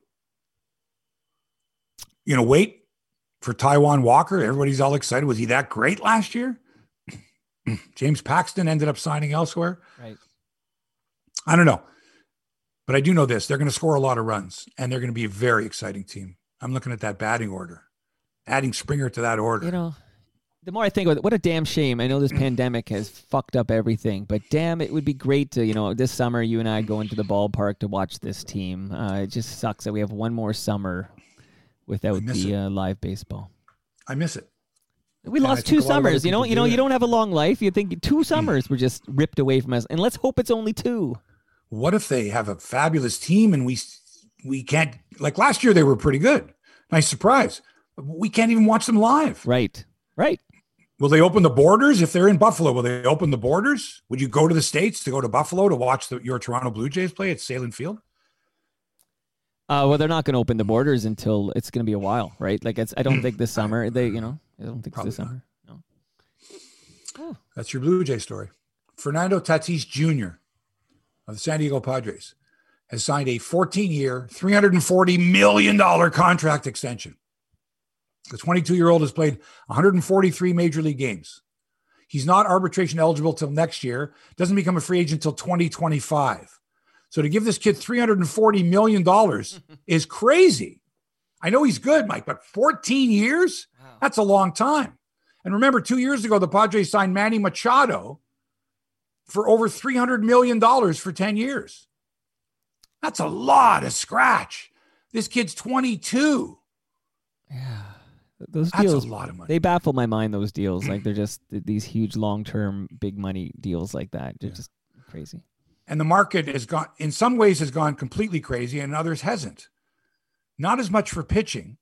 Wait for Taijuan Walker. Everybody's all excited. Was he that great last year? James Paxton ended up signing elsewhere. Right. I don't know. But I do know this. They're going to score a lot of runs, and they're going to be a very exciting team. I'm looking at that batting order. Adding Springer to that order. The more I think about it, what a damn shame. I know this pandemic has fucked up everything, but damn, it would be great to, this summer, you and I go into the ballpark to watch this team. It just sucks that we have one more summer without the live baseball. I miss it. We lost 2 summers. You don't have a long life. You think 2 summers were just ripped away from us, and let's hope it's only 2. What if they have a fabulous team and we can't, like last year they were pretty good. Nice surprise. We can't even watch them live. Right. Will they open the borders? If they're in Buffalo, will they open the borders? Would you go to the States to go to Buffalo to watch your Toronto Blue Jays play at Salem Field? Well, they're not going to open the borders until it's going to be a while, right? Like I don't think this summer. I don't think it's this summer. No. Oh. That's your Blue Jay story. Fernando Tatis Jr. of the San Diego Padres has signed a 14-year, $340 million contract extension. The 22-year-old has played 143 major league games. He's not arbitration eligible till next year. Doesn't become a free agent until 2025. So to give this kid $340 million is crazy. I know he's good, Mike, but 14 years? Wow. That's a long time. And remember, 2 years ago, the Padres signed Manny Machado for over $300 million for 10 years. That's a lot of scratch. This kid's 22. Yeah. Those That's deals, a lot of money. They baffle my mind, those deals. Like, they're just these huge long-term big money deals like that. They're just crazy. And the market has gone, in some ways, has gone completely crazy, and others hasn't. Not as much for pitching,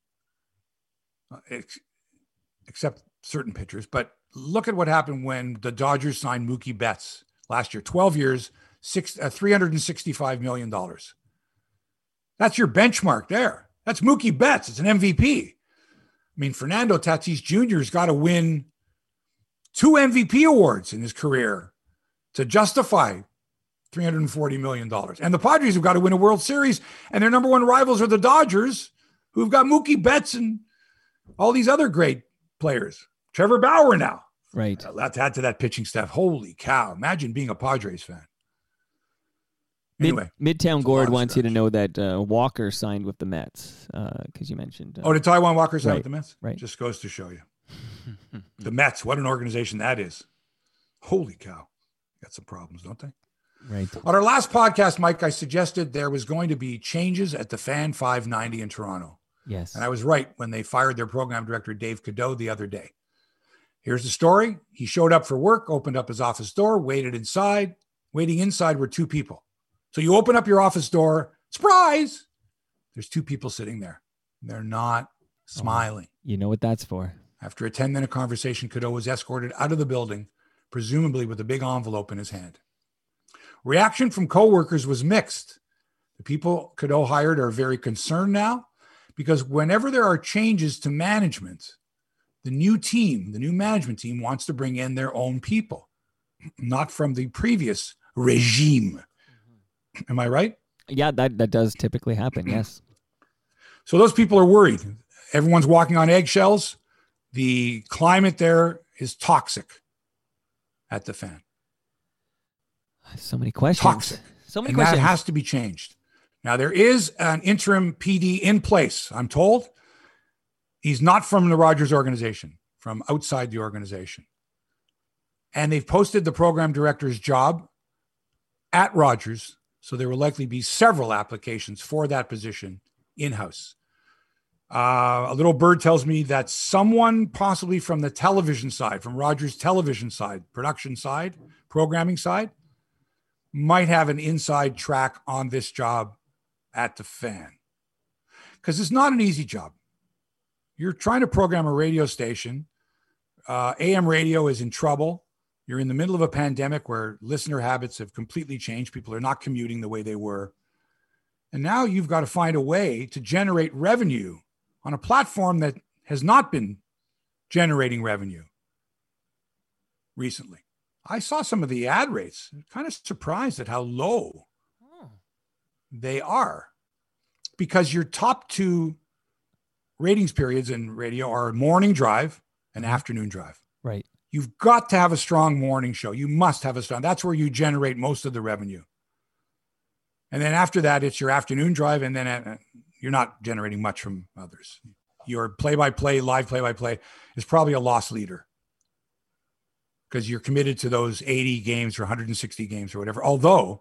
except certain pitchers. But look at what happened when the Dodgers signed Mookie Betts last year. 12 years, $365 million. That's your benchmark there. That's Mookie Betts. It's an MVP. I mean, Fernando Tatis Jr. has got to win 2 MVP awards in his career to justify $340 million. And the Padres have got to win a World Series, and their number one rivals are the Dodgers, who've got Mookie Betts and all these other great players. Trevor Bauer now. Right. Let's add to that pitching staff. Holy cow. Imagine being a Padres fan. Anyway. Midtown Gord wants you to know that Walker signed with the Mets, because you mentioned. Did Taijuan Walker sign with the Mets? Right. Just goes to show you. The Mets, what an organization that is. Holy cow. Got some problems, don't they? Right. On our last podcast, Mike, I suggested there was going to be changes at the Fan 590 in Toronto. Yes. And I was right when they fired their program director, Dave Cadeau, the other day. Here's the story. He showed up for work, opened up his office door, waited inside. Waiting inside were 2 people. So you open up your office door, surprise! There's 2 people sitting there. They're not smiling. You know what that's for. After a 10-minute conversation, Cadeau was escorted out of the building, presumably with a big envelope in his hand. Reaction from coworkers was mixed. The people Cadeau hired are very concerned now because whenever there are changes to management, the new management team wants to bring in their own people, not from the previous regime. Am I right? Yeah, that does typically happen, yes. So those people are worried. Everyone's walking on eggshells. The climate there is toxic at the Fan. So many questions. Toxic. So many and questions. That has to be changed. Now, there is an interim PD in place, I'm told. He's not from the Rogers organization, from outside the organization. And they've posted the program director's job at Rogers, so there will likely be several applications for that position in-house. A little bird tells me that someone possibly from the television side, from Rogers' television side, production side, programming side, might have an inside track on this job at the Fan. Because it's not an easy job. You're trying to program a radio station. AM radio is in trouble. You're in the middle of a pandemic where listener habits have completely changed. People are not commuting the way they were. And now you've got to find a way to generate revenue on a platform that has not been generating revenue recently. I saw some of the ad rates. I'm kind of surprised at how low they are, because your top 2 ratings periods in radio are morning drive and afternoon drive. Right. You've got to have a strong morning show. You must have a strong. That's where you generate most of the revenue. And then after that, it's your afternoon drive, and then you're not generating much from others. Your play-by-play, live play-by-play is probably a loss leader, because you're committed to those 80 games or 160 games or whatever. Although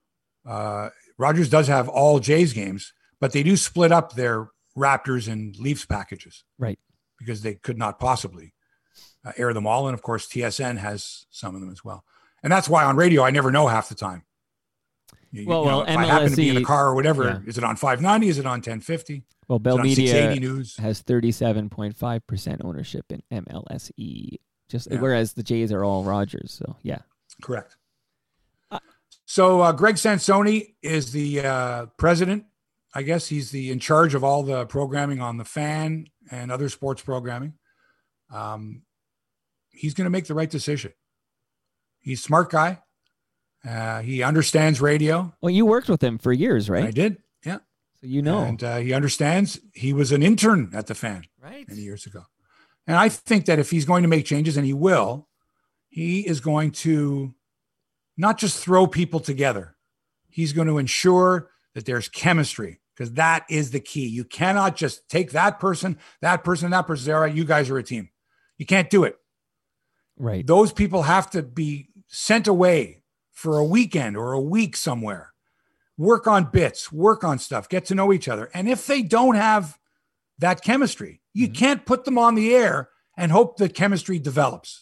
Rogers does have all Jays games, but they do split up their Raptors and Leafs packages. Right. Because they could not possibly air them all. And of course, TSN has some of them as well. And that's why on radio, I never know half the time. If I happen to be in a car or whatever, is it on 590? Is it on 1050? Well, Bell Media News? Has 37.5% ownership in MLSE. Whereas the Jays are all Rogers. So, yeah. Correct. So Greg Sansoni is the president. I guess he's in charge of all the programming on the Fan and other sports programming. He's going to make the right decision. He's a smart guy. He understands radio. Well, you worked with him for years, right? I did. Yeah. So you know. And he understands. He was an intern at the Fan many years ago. And I think that if he's going to make changes, and he will, he is going to not just throw people together. He's going to ensure that there's chemistry, because that is the key. You cannot just take that person, that person, that person, say, all right, you guys are a team. You can't do it. Right. Those people have to be sent away for a weekend or a week somewhere work on bits, work on stuff, get to know each other. And if they don't have that chemistry, you can't put them on the air and hope that chemistry develops.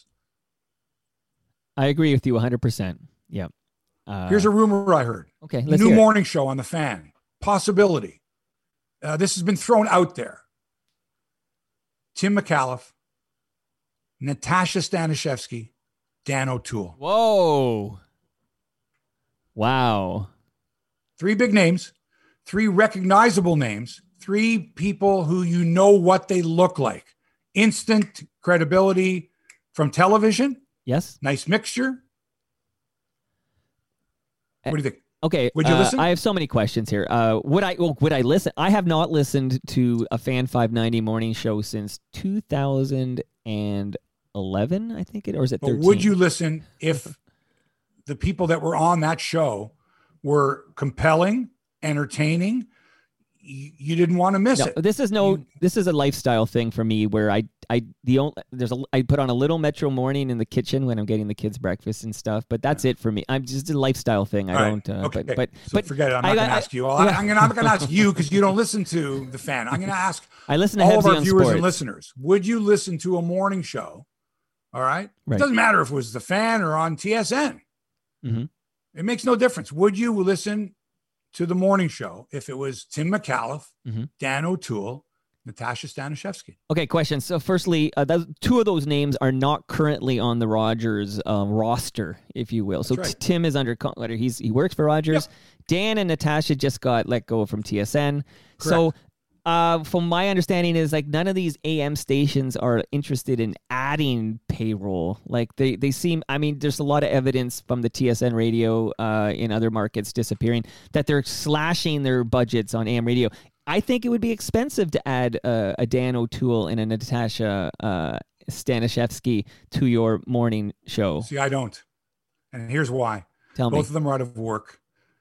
I agree with you 100%. Yeah. Here's a rumor I heard. Okay, let's New hear it. morning show on the Fan. Possibility. This has been thrown out there. Tim McAuliffe, Natasha Staniszewski, Dan O'Toole. Whoa. Wow. 3 big names, 3 recognizable names, 3 people who you know what they look like. Instant credibility from television. Yes. Nice mixture. What do you think? Okay. Would you listen? I have so many questions here. Would I listen? I have not listened to a Fan 590 morning show since 2011, I think or is it 13? But would you listen if the people that were on that show were compelling, entertaining? You didn't want to miss it. This is a lifestyle thing for me where I put on a little Metro Morning in the kitchen when I'm getting the kids breakfast and stuff, but that's it for me. I'm just a lifestyle thing. I don't. Okay. But forget it. I'm not going to ask you. I'm not going to ask you because you don't listen to the Fan. I'm going to ask I listen to all of Hebsy our on viewers sports. and listeners. Would you listen to a morning show? All right. Right. It doesn't matter if it was the Fan or on TSN. Mm-hmm. It makes no difference. Would you listen to the morning show if it was Tim McAuliffe, Dan O'Toole, Natasha Staniszewski? Okay, question. So firstly, 2 of those names are not currently on the Rogers roster, if you will. So right. Tim is under he works for Rogers. Yep. Dan and Natasha just got let go from TSN. Correct. So from my understanding is like none of these AM stations are interested in adding payroll. Like they seem, I mean, there's a lot of evidence from the TSN radio in other markets disappearing that they're slashing their budgets on AM radio. I think it would be expensive to add a Dan O'Toole and a Natasha Staniszewski to your morning show. See, I don't. And here's why. Tell me. Both of them are out of work.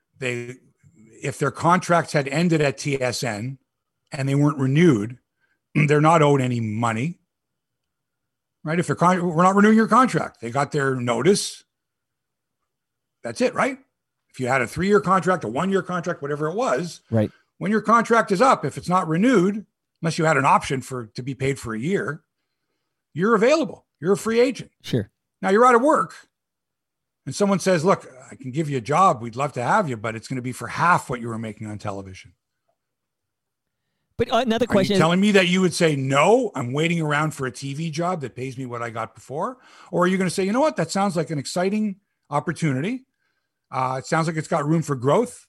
If their contracts had ended at TSN and they weren't renewed, they're not owed any money, right? If we're not renewing your contract, they got their notice. That's it, right? If you had a 3-year contract, a 1-year contract, whatever it was, right? When your contract is up, if it's not renewed, unless you had an option to be paid for a year, you're available. You're a free agent. Sure. Now you're out of work and someone says, look, I can give you a job. We'd love to have you, but it's going to be for half what you were making on television. But another question are you telling me that you would say, no, I'm waiting around for a TV job that pays me what I got before? Or are you going to say, you know what? That sounds like an exciting opportunity. It sounds like it's got room for growth.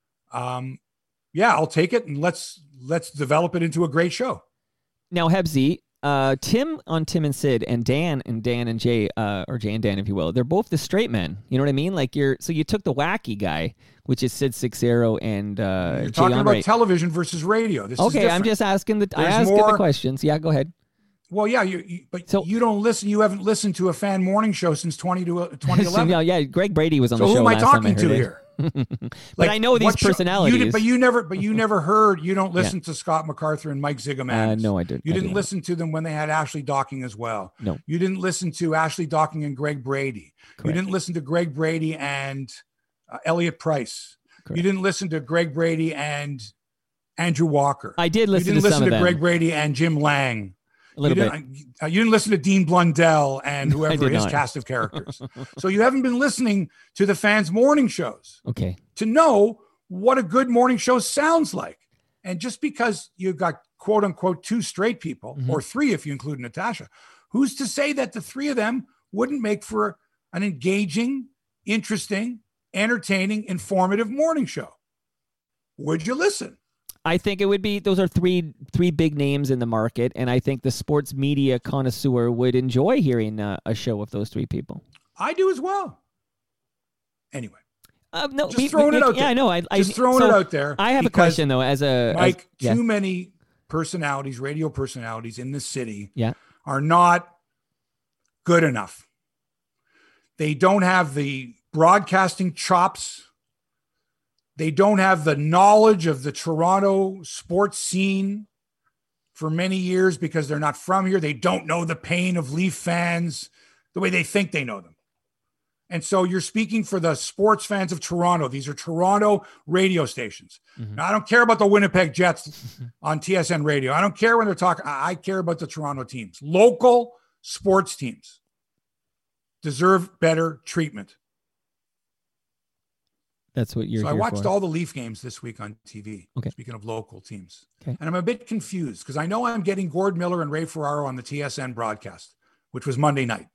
Yeah, I'll take it. And let's develop it into a great show. Now, Hebsy, Tim on Tim and Sid and Dan and Jay, or Jay and Dan, if you will, they're both the straight men. You know what I mean? Like so you took the wacky guy, which is Sid Sixero and you're Jay talking about Onrait. Television versus radio. This is okay. I'm just asking the questions. Yeah, go ahead. Well, yeah, but you don't listen. You haven't listened to a Fan morning show since 2011. Yeah, Greg Brady was on the show. So who am I last time talking to here? But I know these personalities. You never heard. You don't listen to Scott MacArthur and Mike Zigomanis. No, I didn't. You didn't listen to them when they had Ashley Docking as well. No. You didn't listen to Ashley Docking and Greg Brady. Correct. You didn't listen to Greg Brady and Elliot Price. Correct. You didn't listen to Greg Brady and Andrew Walker. I did listen to some of them. You didn't listen to Greg Brady and Jim Lang. A little bit. You didn't listen to Dean Blundell and whoever his cast of characters. So you haven't been listening to the Fans' morning shows. Okay. To know what a good morning show sounds like. And just because you've got quote unquote 2 straight people, or 3 if you include Natasha, who's to say that the 3 of them wouldn't make for an engaging, interesting, entertaining, informative morning show? Would you listen? I think it would be, those are three big names in the market, and I think the sports media connoisseur would enjoy hearing a show of those 3 people. I do as well. Anyway. No, just throwing it out there. Yeah, I know. Just throwing it out there. I have a question, though, Mike, too many personalities, radio personalities in this city are not good enough. They don't have the broadcasting chops. They don't have the knowledge of the Toronto sports scene for many years because they're not from here. They don't know the pain of Leaf fans the way they think they know them. And so you're speaking for the sports fans of Toronto. These are Toronto radio stations. Mm-hmm. Now, I don't care about the Winnipeg Jets on TSN radio. I don't care when they're talking. I care about the Toronto teams. Local sports teams deserve better treatment. That's what you're So here I watched for. all the Leaf games this week on TV. Okay. Speaking of local teams. Okay. And I'm a bit confused because I know I'm getting Gord Miller and Ray Ferraro on the TSN broadcast, which was Monday night.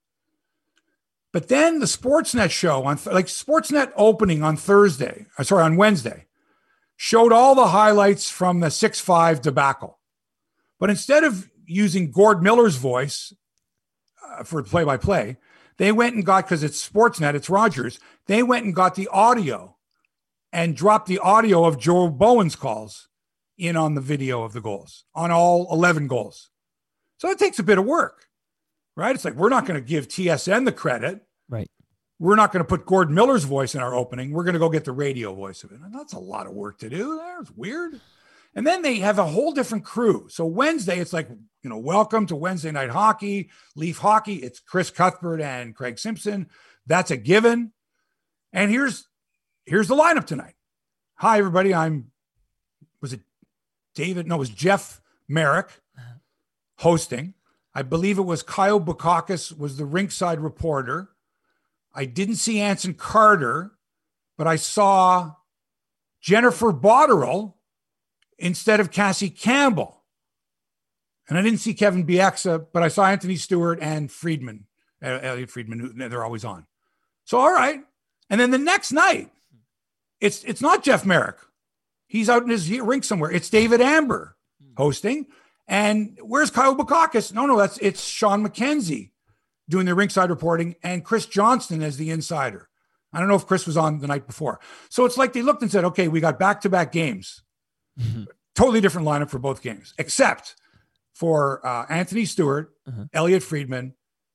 But then the Sportsnet show on Sportsnet opening on Wednesday showed all the highlights from the 6-5 debacle. But instead of using Gord Miller's voice for play-by-play, they went and got, because it's Sportsnet, it's Rogers, they went and got the audio and dropped the audio of Joe Bowen's calls in on the video of the goals, on all 11 goals. So it takes a bit of work. Right? It's like, we're not going to give TSN the credit. Right. We're not going to put Gord Miller's voice in our opening. We're going to go get the radio voice of it. And that's a lot of work to do. That's weird. And then they have a whole different crew. So Wednesday, it's like, welcome to Wednesday Night Hockey, Leaf Hockey. It's Chris Cuthbert and Craig Simpson. That's a given. And here's the lineup tonight. Hi, everybody. Was it David? No, it was Jeff Merrick hosting. I believe it was Kyle Bukakis was the rinkside reporter. I didn't see Anson Carter, but I saw Jennifer Botterill instead of Cassie Campbell. And I didn't see Kevin Bieksa, but I saw Anthony Stewart and Friedman, Elliot Friedman, who they're always on. So, all right. And then the next night, it's not Jeff Merrick. He's out in his rink somewhere. It's David Amber hosting. And where's Kyle Bukakis? No, it's Sean McKenzie doing the rinkside reporting and Chris Johnston as the insider. I don't know if Chris was on the night before. So it's like they looked and said, okay, we got back-to-back games. Mm-hmm. Totally different lineup for both games, except for Anthony Stewart, Elliot Friedman,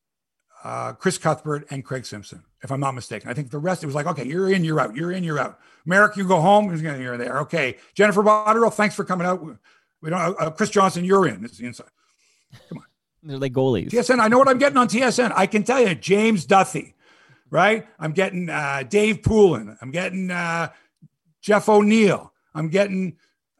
Chris Cuthbert, and Craig Simpson, if I'm not mistaken. I think the rest, it was like, okay, you're in, you're out. You're in, you're out. Merrick, you go home. You're there. Okay. Jennifer Botterill, thanks for coming out. We don't. Chris Johnson, you're in. It's the inside. Come on. They're like goalies. TSN, I know what I'm getting on TSN. I can tell you, James Duthie, right? I'm getting Dave Poulin. I'm getting Jeff O'Neill. I'm getting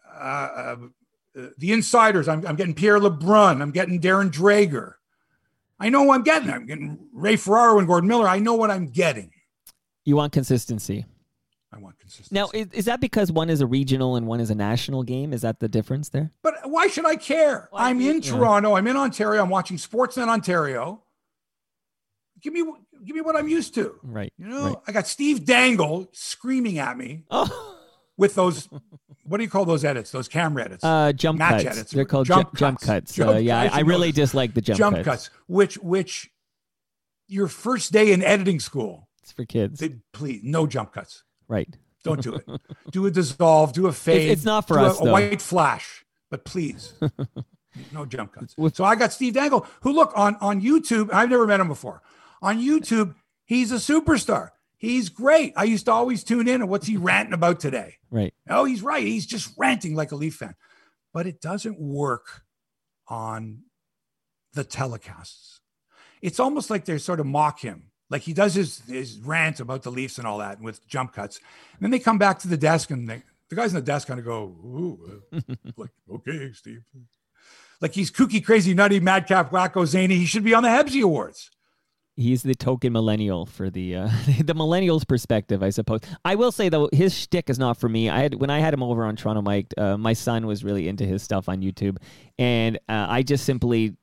the insiders. I'm getting Pierre LeBrun. I'm getting Darren Drager. I know who I'm getting. I'm getting Ray Ferraro and Gord Miller. I know what I'm getting. You want consistency. I want consistency. Now, is that because one is a regional and one is a national game? Is that the difference there? But why should I care? I'm in Toronto. I'm in Ontario. I'm watching Sportsnet Ontario. Give me what I'm used to. Right. Right. I got Steve Dangle screaming at me with those, what do you call those edits? Those camera edits? Jump Match cuts. edits. They're called jump cuts. I really dislike the jump cuts. Which your first day in editing school. It's for kids. Please, no jump cuts. Right. Don't do it. Do a dissolve, do a fade. It's not for us, a white flash, but please, no jump cuts. So I got Steve Dangle, who look on YouTube. I've never met him before. On YouTube, he's a superstar. He's great. I used to always tune in and what's he ranting about today? Right. Oh, he's right. He's just ranting like a Leaf fan. But it doesn't work on the telecasts. It's almost like they sort of mock him. Like he does his rant about the Leafs and all that with jump cuts. And then they come back to the desk and the guys on the desk kind of go, ooh, like, okay, Steve. Like he's kooky, crazy, nutty, madcap, wacko, zany. He should be on the Hebsy Awards. He's the token millennial for the the millennials perspective, I suppose. I will say though, his shtick is not for me. When I had him over on Toronto Mike, my son was really into his stuff on YouTube, and I just simply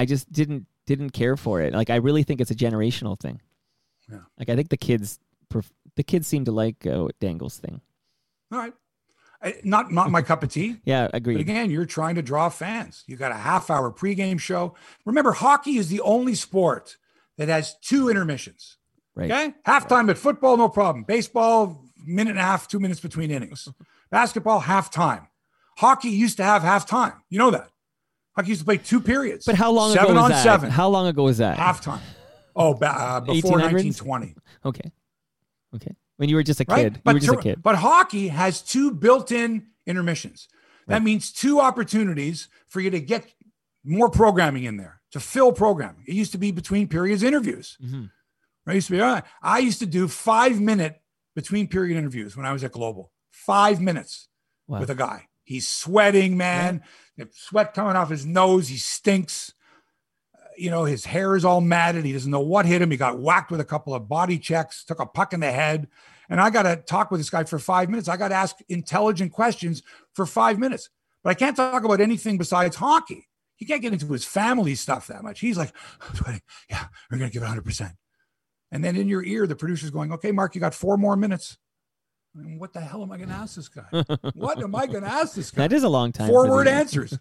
didn't care for it. Like I really think it's a generational thing. Yeah. Like I think the kids seem to like Dangle's thing. All right. Not my cup of tea. Yeah, agreed. But again, you're trying to draw fans. You got a half-hour pregame show. Remember, hockey is the only sport that has 2 intermissions. Right. Okay? Halftime at football, no problem. Baseball, minute and a half, 2 minutes between innings. Basketball, halftime. Hockey used to have halftime. You know that. Hockey used to play 2 periods. But how long ago was that? 7. How long ago was that? Halftime. Oh, before 1920. Okay. When you were just a kid. Right? But hockey has 2 built-in intermissions. Right. That means 2 opportunities for you to get more programming in there, to fill programming. It used to be between periods interviews. Mm-hmm. I used to do 5-minute between period interviews when I was at Global. 5 minutes with a guy. He's sweating, man. Yeah. Sweat coming off his nose. He stinks. His hair is all matted. He doesn't know what hit him. He got whacked with a couple of body checks, took a puck in the head. And I got to talk with this guy for 5 minutes. I got to ask intelligent questions for 5 minutes. But I can't talk about anything besides hockey. He can't get into his family stuff that much. He's like, yeah, we're going to give it 100%. And then in your ear, the producer's going, okay, Mark, you got 4 more minutes. I mean, what the hell am I going to ask this guy? What am I going to ask this guy? That is a long time. 4-word answers.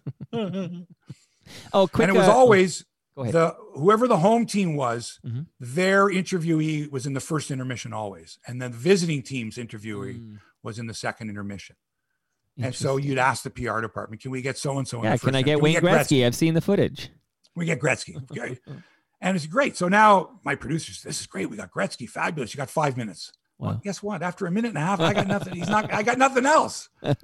Oh, quick. And it was always whoever the home team was, their interviewee was in the first intermission always. And then the visiting team's interviewee was in the second intermission. And so you'd ask the PR department, can we get so-and-so? Yeah, can I get Wayne Gretzky? I've seen the footage. We get Gretzky. Okay. And it's great. So now my producers, this is great. We got Gretzky. Fabulous. You got 5 minutes. Wow. Well, guess what? After a minute and a half, I got nothing. I got nothing else.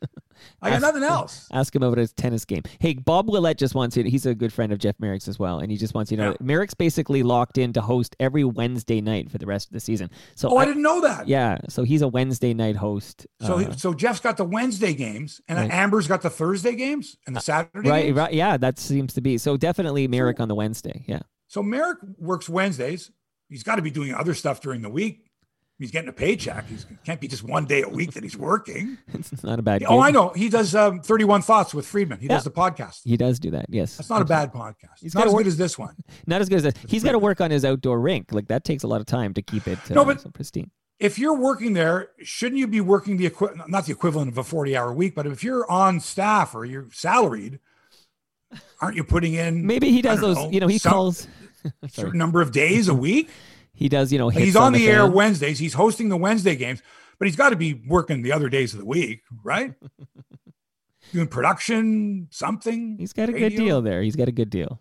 I got nothing else. Ask him about his tennis game. Hey, Bob Willett just wants you. He's a good friend of Jeff Merrick's as well, and he just wants you to know Merrick's basically locked in to host every Wednesday night for the rest of the season. So I didn't know that. Yeah, so he's a Wednesday night host. So Jeff's got the Wednesday games, and Amber's got the Thursday games and the Saturday games. Right. Yeah, that seems to be so. Definitely Merrick on the Wednesday. Yeah. So Merrick works Wednesdays. He's got to be doing other stuff during the week. He's getting a paycheck. He can't be just 1 day a week that he's working. It's not a bad gig. Oh, I know. He does 31 Thoughts with Friedman. He does the podcast. He does do that, yes. That's not a bad podcast. It's not as good as this one. Not as good as this. He's got to work on his outdoor rink. Like, that takes a lot of time to keep it so pristine. If you're working there, shouldn't you be working not the equivalent of a 40-hour week, but if you're on staff or you're salaried, aren't you putting in... Maybe he does those, he calls... a certain number of days a week? He does, hits he's on the air Wednesdays. He's hosting the Wednesday games, but he's got to be working the other days of the week, right? Doing production, something. He's got a good deal there. He's got a good deal.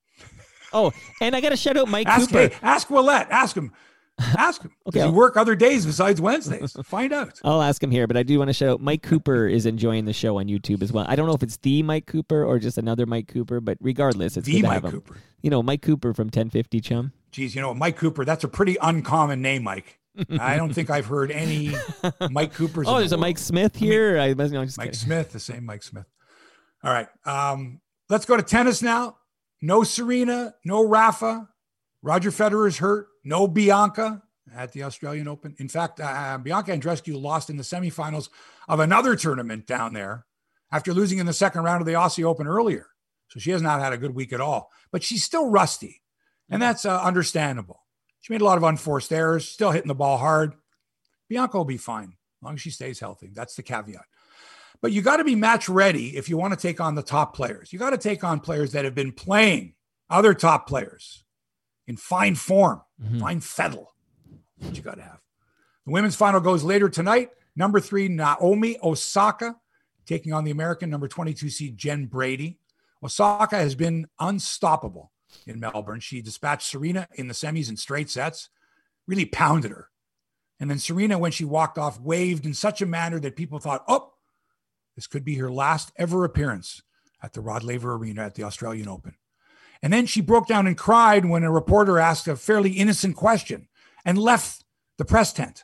Oh, and I got to shout out Mike Cooper. Hey, ask Willett. Ask him. Okay. Does he work other days besides Wednesdays? Find out. I'll ask him here, but I do want to shout out Mike Cooper is enjoying the show on YouTube as well. I don't know if it's the Mike Cooper or just another Mike Cooper, but regardless, it's the good to Mike have him. Cooper. Mike Cooper from 1050 Chum. Geez, Mike Cooper, that's a pretty uncommon name, Mike. I don't think I've heard any Mike Coopers. Oh, there's a Mike Smith here. Mike Smith, the same Mike Smith. All right. Let's go to tennis now. No Serena, no Rafa. Roger Federer's hurt. No Bianca at the Australian Open. In fact, Bianca Andreescu lost in the semifinals of another tournament down there after losing in the second round of the Aussie Open earlier. So she has not had a good week at all. But she's still rusty. And that's understandable. She made a lot of unforced errors, still hitting the ball hard. Bianca will be fine as long as she stays healthy. That's the caveat. But you got to be match ready if you want to take on the top players. You got to take on players that have been playing other top players in fine form, fine fettle. What you got to have. The women's final goes later tonight. Number 3, Naomi Osaka, taking on the American number 22 seed Jen Brady. Osaka has been unstoppable in Melbourne. She dispatched Serena in the semis in straight sets, really pounded her. And then Serena, when she walked off, waved in such a manner that people thought, this could be her last ever appearance at the Rod Laver Arena at the Australian Open. And then she broke down and cried when a reporter asked a fairly innocent question and left the press tent.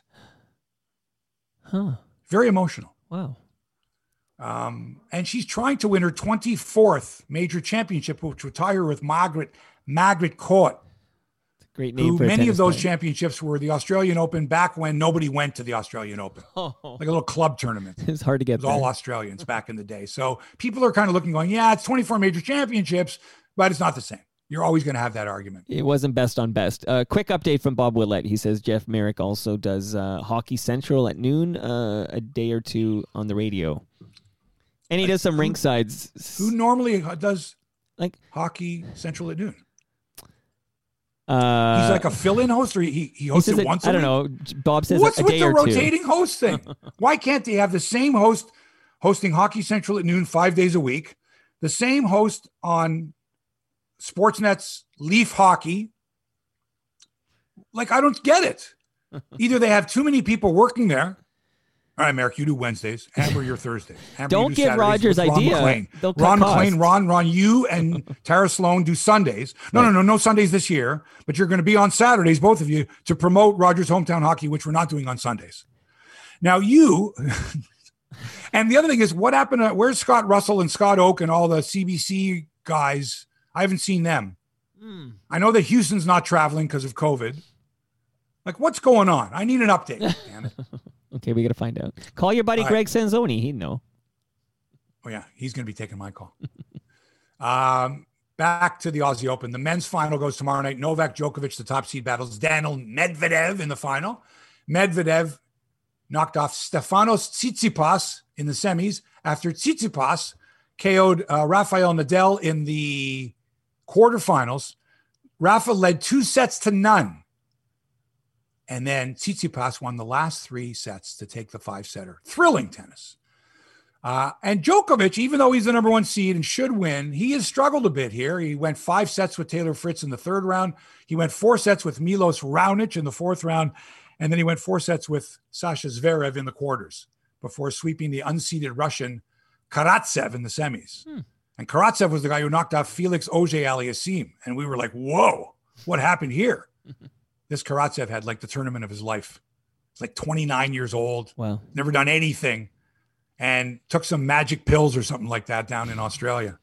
Very emotional. Wow. And she's trying to win her 24th major championship, which will tie her with Margaret Court. Great name for many of those championships were the Australian Open back when nobody went to the Australian Open. Like a little club tournament. It's hard to get there. All Australians back in the day. So people are kind of looking, going, yeah, it's 24 major championships, but it's not the same. You're always going to have that argument. It wasn't best on best. Quick update from Bob Willett. He says Jeff Merrick also does Hockey Central at noon, a day or two on the radio. And he does some rinksides. Who normally does Hockey Central at noon? He's like a fill-in host, or he hosts it once a week? I don't know. Bob says What's a with day the or rotating two. host thing? Why can't they have the same host hosting Hockey Central at noon 5 days a week, the same host on Sportsnet's Leaf Hockey? Like, I don't get it. Either they have too many people working there, All right, Merrick, you do Wednesdays. Amber, your Thursdays. Amber, don't give Saturdays Rogers idea. Ron McLean, Ron, you and Tara Sloan do Sundays. No Sundays this year, but you're going to be on Saturdays, both of you, to promote Rogers Hometown Hockey, which we're not doing on Sundays. Now you, and the other thing is, what happened? Where's Scott Russell and Scott Oak and all the CBC guys? I haven't seen them. I know that Houston's not traveling because of COVID. Like, what's going on? I need an update. Damn it. Okay, we got to find out. Call your buddy Greg Sanzoni. He'd know. Oh, yeah. He's going to be taking my call. Back to the Aussie Open. The men's final goes tomorrow night. Novak Djokovic, the top seed, battles Daniil Medvedev in the final. Medvedev knocked off Stefanos Tsitsipas in the semis after Tsitsipas KO'd Rafael Nadal in the quarterfinals. Rafa led 2-0. And then Tsitsipas won the last 3 sets to take the 5-setter. Thrilling tennis. And Djokovic, even though he's the number 1 seed and should win, he has struggled a bit here. He went 5 sets with Taylor Fritz in the 3rd round. He went 4 sets with Milos Raonic in the 4th round. And then he went 4 sets with Sasha Zverev in the quarters before sweeping the unseeded Russian Karatsev in the semis. And Karatsev was the guy who knocked off Felix Auger-Aliassime. And we were like, whoa, what happened here? This Karatsev had like the tournament of his life. He's like 29 years old. Wow. Never done anything. And took some magic pills or something like that down in Australia.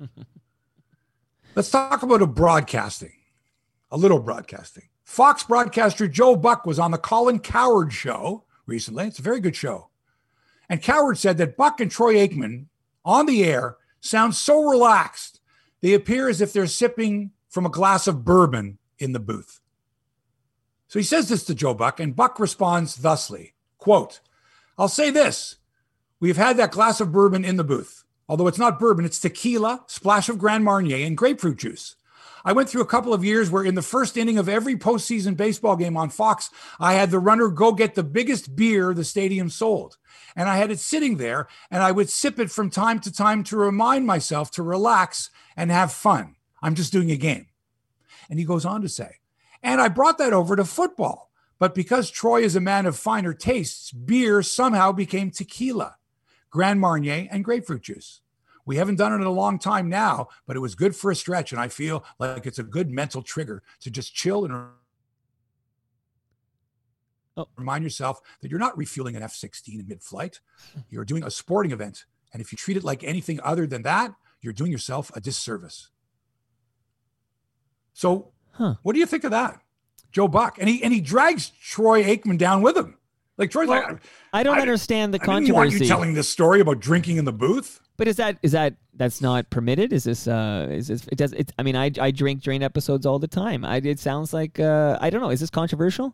Let's talk about a little broadcasting. Fox broadcaster Joe Buck was on the Colin Cowherd show recently. It's a very good show. And Cowherd said that Buck and Troy Aikman on the air sound so relaxed, they appear as if they're sipping from a glass of bourbon in the booth. So he says this to Joe Buck, and Buck responds thusly, quote, "I'll say this. We've had that glass of bourbon in the booth. Although it's not bourbon, it's tequila, splash of Grand Marnier, and grapefruit juice. I went through a couple of years where in the first inning of every postseason baseball game on Fox, I had the runner go get the biggest beer the stadium sold. And I had it sitting there, and I would sip it from time to time to remind myself to relax and have fun. I'm just doing a game." And he goes on to say, "And I brought that over to football. But because Troy is a man of finer tastes, beer somehow became tequila, Grand Marnier, and grapefruit juice. We haven't done it in a long time now, but it was good for a stretch, and I feel like it's a good mental trigger to just chill and remind yourself that you're not refueling an F-16 in mid-flight. You're doing a sporting event, and if you treat it like anything other than that, you're doing yourself a disservice." So what do you think of that? Joe Buck. And he drags Troy Aikman down with him. Like Troy's like, I don't understand the controversy. I didn't want you telling this story about drinking in the booth. But that's not permitted? Is this I mean, I drink during episodes all the time. It sounds like I don't know. Is this controversial?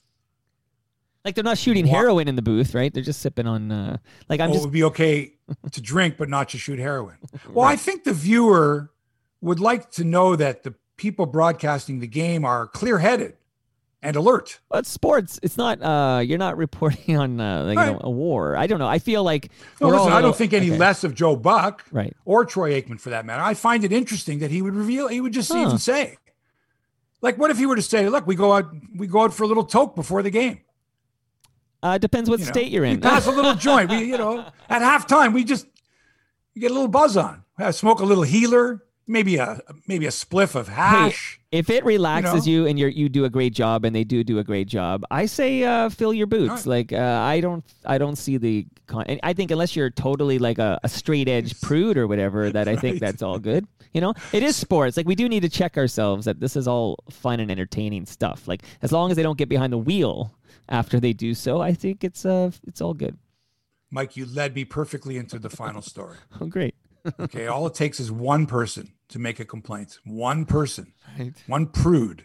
Like they're not shooting heroin in the booth, right? They're just sipping on it would be okay to drink, but not to shoot heroin. Well, right. I think the viewer would like to know that the people broadcasting the game are clear-headed and alert. Well, it's sports. It's not. You're not reporting on a war. I don't know. I feel like. I don't think any less of Joe Buck, right, or Troy Aikman for that matter. I find it interesting that he would reveal. He would just even say, like, what if he were to say, "Look, we go out for a little toke before the game." Depends what state you're in. We pass a little joint. We, at halftime, we get a little buzz on. Smoke a little healer. Maybe a spliff of hash. Hey, if it relaxes you and you do a great job, and they do a great job, I say fill your boots. Right. Like I don't see the. I think unless you're totally like a straight edge prude or whatever, that I think that's all good. It is sports. Like we do need to check ourselves that this is all fun and entertaining stuff. Like as long as they don't get behind the wheel after they do so, I think it's all good. Mike, you led me perfectly into the final story. Oh, great. Okay, all it takes is one person to make a complaint. One person, right. One prude,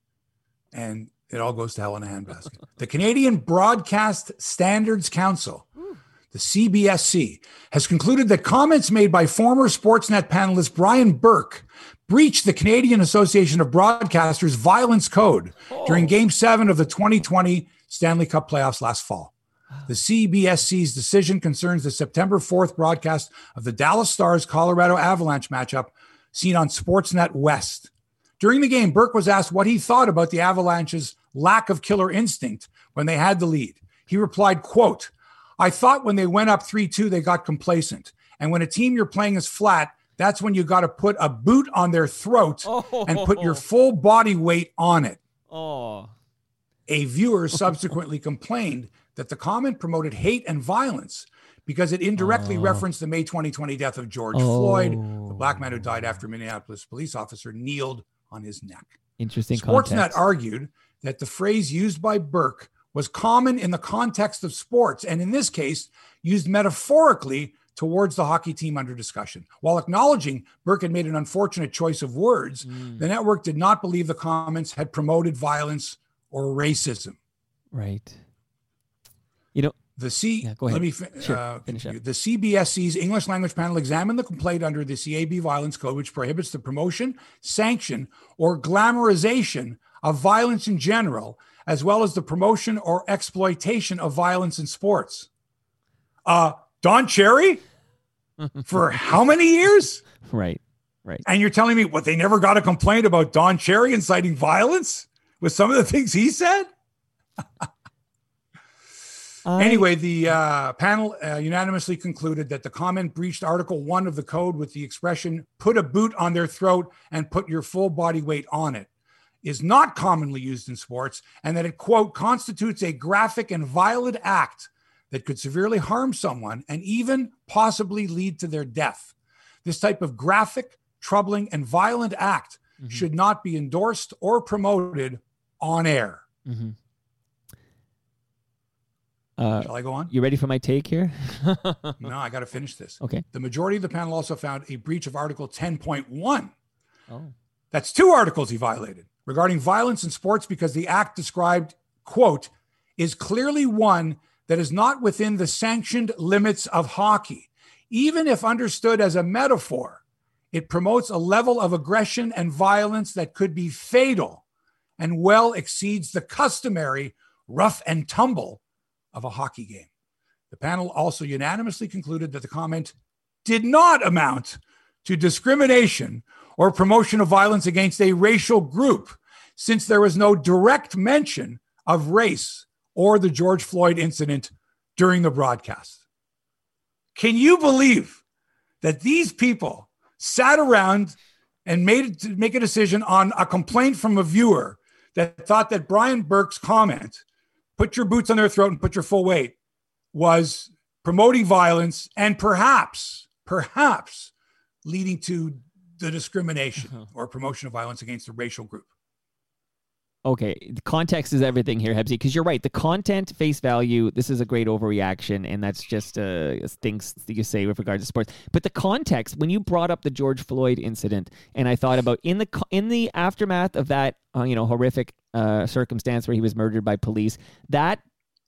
and it all goes to hell in a handbasket. The Canadian Broadcast Standards Council, the CBSC, has concluded that comments made by former Sportsnet panelist Brian Burke breached the Canadian Association of Broadcasters Violence Code during Game 7 of the 2020 Stanley Cup playoffs last fall. The CBSC's decision concerns the September 4th broadcast of the Dallas Stars Colorado Avalanche matchup seen on Sportsnet West. During the game, Burke was asked what he thought about the Avalanche's lack of killer instinct when they had the lead. He replied, quote, I thought when they went up 3-2, they got complacent. And when a team you're playing is flat, that's when you got to put a boot on their throat and put your full body weight on it. A viewer subsequently complained that the comment promoted hate and violence because it indirectly referenced the May 2020 death of George Floyd, the black man who died after a Minneapolis police officer kneeled on his neck. Interesting Sportsnet context. argued that the phrase used by Burke was common in the context of sports, and in this case, used metaphorically towards the hockey team under discussion. While acknowledging Burke had made an unfortunate choice of words, the network did not believe the comments had promoted violence or racism. Right. You know, go ahead. Let me finish up. The CBSC's English language panel examined the complaint under the CAB Violence Code, which prohibits the promotion, sanction, or glamorization of violence in general, as well as the promotion or exploitation of violence in sports. Don Cherry? For how many years? Right. And you're telling me what, they never got a complaint about Don Cherry inciting violence with some of the things he said? Anyway, the panel unanimously concluded that the comment breached Article 1 of the code with the expression, put a boot on their throat and put your full body weight on it, is not commonly used in sports, and that it, quote, constitutes a graphic and violent act that could severely harm someone and even possibly lead to their death. This type of graphic, troubling, and violent act should not be endorsed or promoted on air. Shall I go on? You ready for my take here? No, I got to finish this. Okay. The majority of the panel also found a breach of Article 10.1. Oh. That's 2 articles he violated regarding violence in sports because the act described, quote, is clearly one that is not within the sanctioned limits of hockey. Even if understood as a metaphor, it promotes a level of aggression and violence that could be fatal and well exceeds the customary rough and tumble of a hockey game. The panel also unanimously concluded that the comment did not amount to discrimination or promotion of violence against a racial group, since there was no direct mention of race or the George Floyd incident during the broadcast. Can you believe that these people sat around and make a decision on a complaint from a viewer that thought that Brian Burke's comment, put your boots on their throat and put your full weight, was promoting violence and perhaps leading to the discrimination or promotion of violence against a racial group? Okay, the context is everything here, Hebsy, because you're right. The content, face value, this is a great overreaction, and that's just things that you say with regard to sports. But the context, when you brought up the George Floyd incident, and I thought about in the aftermath of that, horrific circumstance where he was murdered by police, that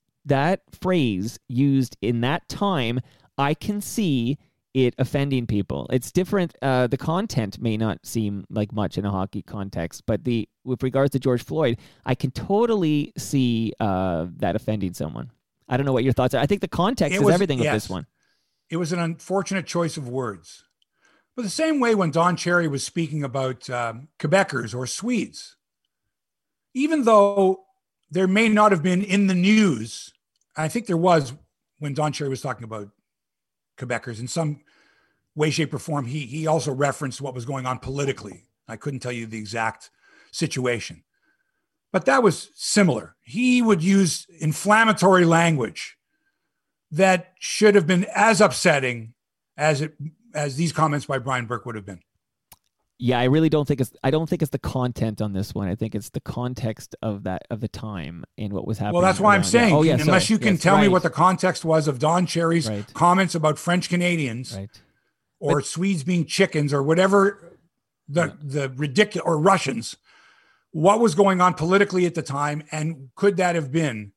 phrase used in that time, I can see it offending people. It's different. The content may not seem like much in a hockey context, but with regards to George Floyd, I can totally see that offending someone. I don't know what your thoughts are. I think the context is everything with this one. It was an unfortunate choice of words. But the same way when Don Cherry was speaking about Quebecers or Swedes, even though there may not have been in the news, I think there was when Don Cherry was talking about Quebecers in some way, shape, or form. He also referenced what was going on politically. I couldn't tell you the exact situation, but that was similar. He would use inflammatory language that should have been as upsetting as these comments by Brian Burke would have been. Yeah, I really don't think I don't think it's the content on this one. I think it's the context of the time and what was happening. Well, that's why I'm saying, unless you can tell me what the context was of Don Cherry's comments about French Canadians or Swedes being chickens or whatever the ridiculous, or Russians, what was going on politically at the time, and could that have been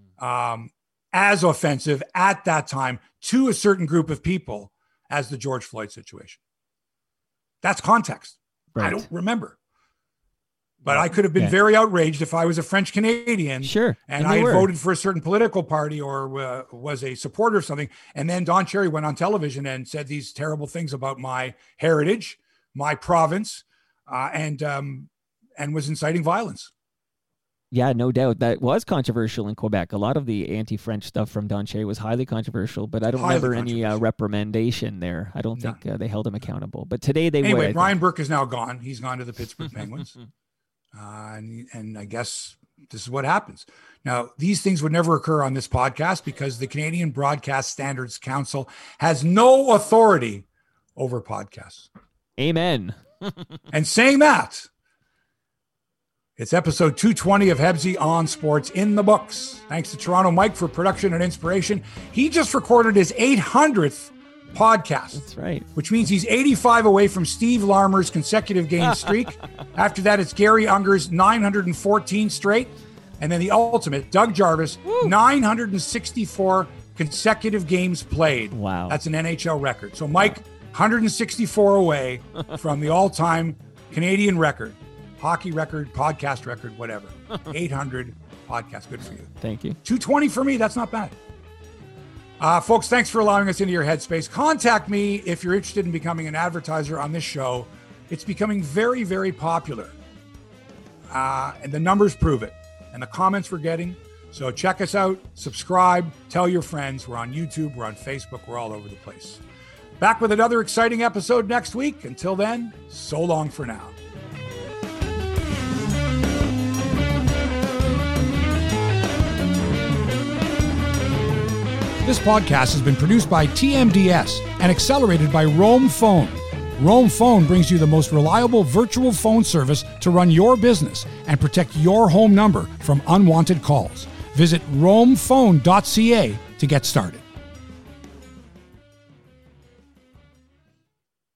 as offensive at that time to a certain group of people as the George Floyd situation? That's context. I don't remember. But I could have been very outraged if I was a French Canadian. Sure. And I had voted for a certain political party or was a supporter of something. And then Don Cherry went on television and said these terrible things about my heritage, my province, and was inciting violence. Yeah, no doubt. That was controversial in Quebec. A lot of the anti-French stuff from Don Cherry was highly controversial, but I don't remember any reprimandation there. I don't think they held him accountable. But today they anyway, Brian Burke is now gone. He's gone to the Pittsburgh Penguins. And I guess this is what happens. Now, these things would never occur on this podcast because the Canadian Broadcast Standards Council has no authority over podcasts. Amen. And saying that, it's episode 220 of Hebsy on Sports in the books. Thanks to Toronto Mike for production and inspiration. He just recorded his 800th podcast. That's right. Which means he's 85 away from Steve Larmer's consecutive game streak. After that, it's Gary Unger's 914 straight. And then the ultimate, Doug Jarvis, 964 consecutive games played. Wow. That's an NHL record. So Mike, 164 away from the all-time Canadian record. Hockey record, podcast record, whatever. 800 podcasts. Good for you. Thank you. 220 for me. That's not bad. Folks, thanks for allowing us into your headspace. Contact me if you're interested in becoming an advertiser on this show. It's becoming very, very popular. And the numbers prove it. And the comments we're getting. So check us out. Subscribe. Tell your friends. We're on YouTube. We're on Facebook. We're all over the place. Back with another exciting episode next week. Until then, so long for now. This podcast has been produced by TMDS and accelerated by Roam Phone. Roam Phone brings you the most reliable virtual phone service to run your business and protect your home number from unwanted calls. Visit roamphone.ca to get started.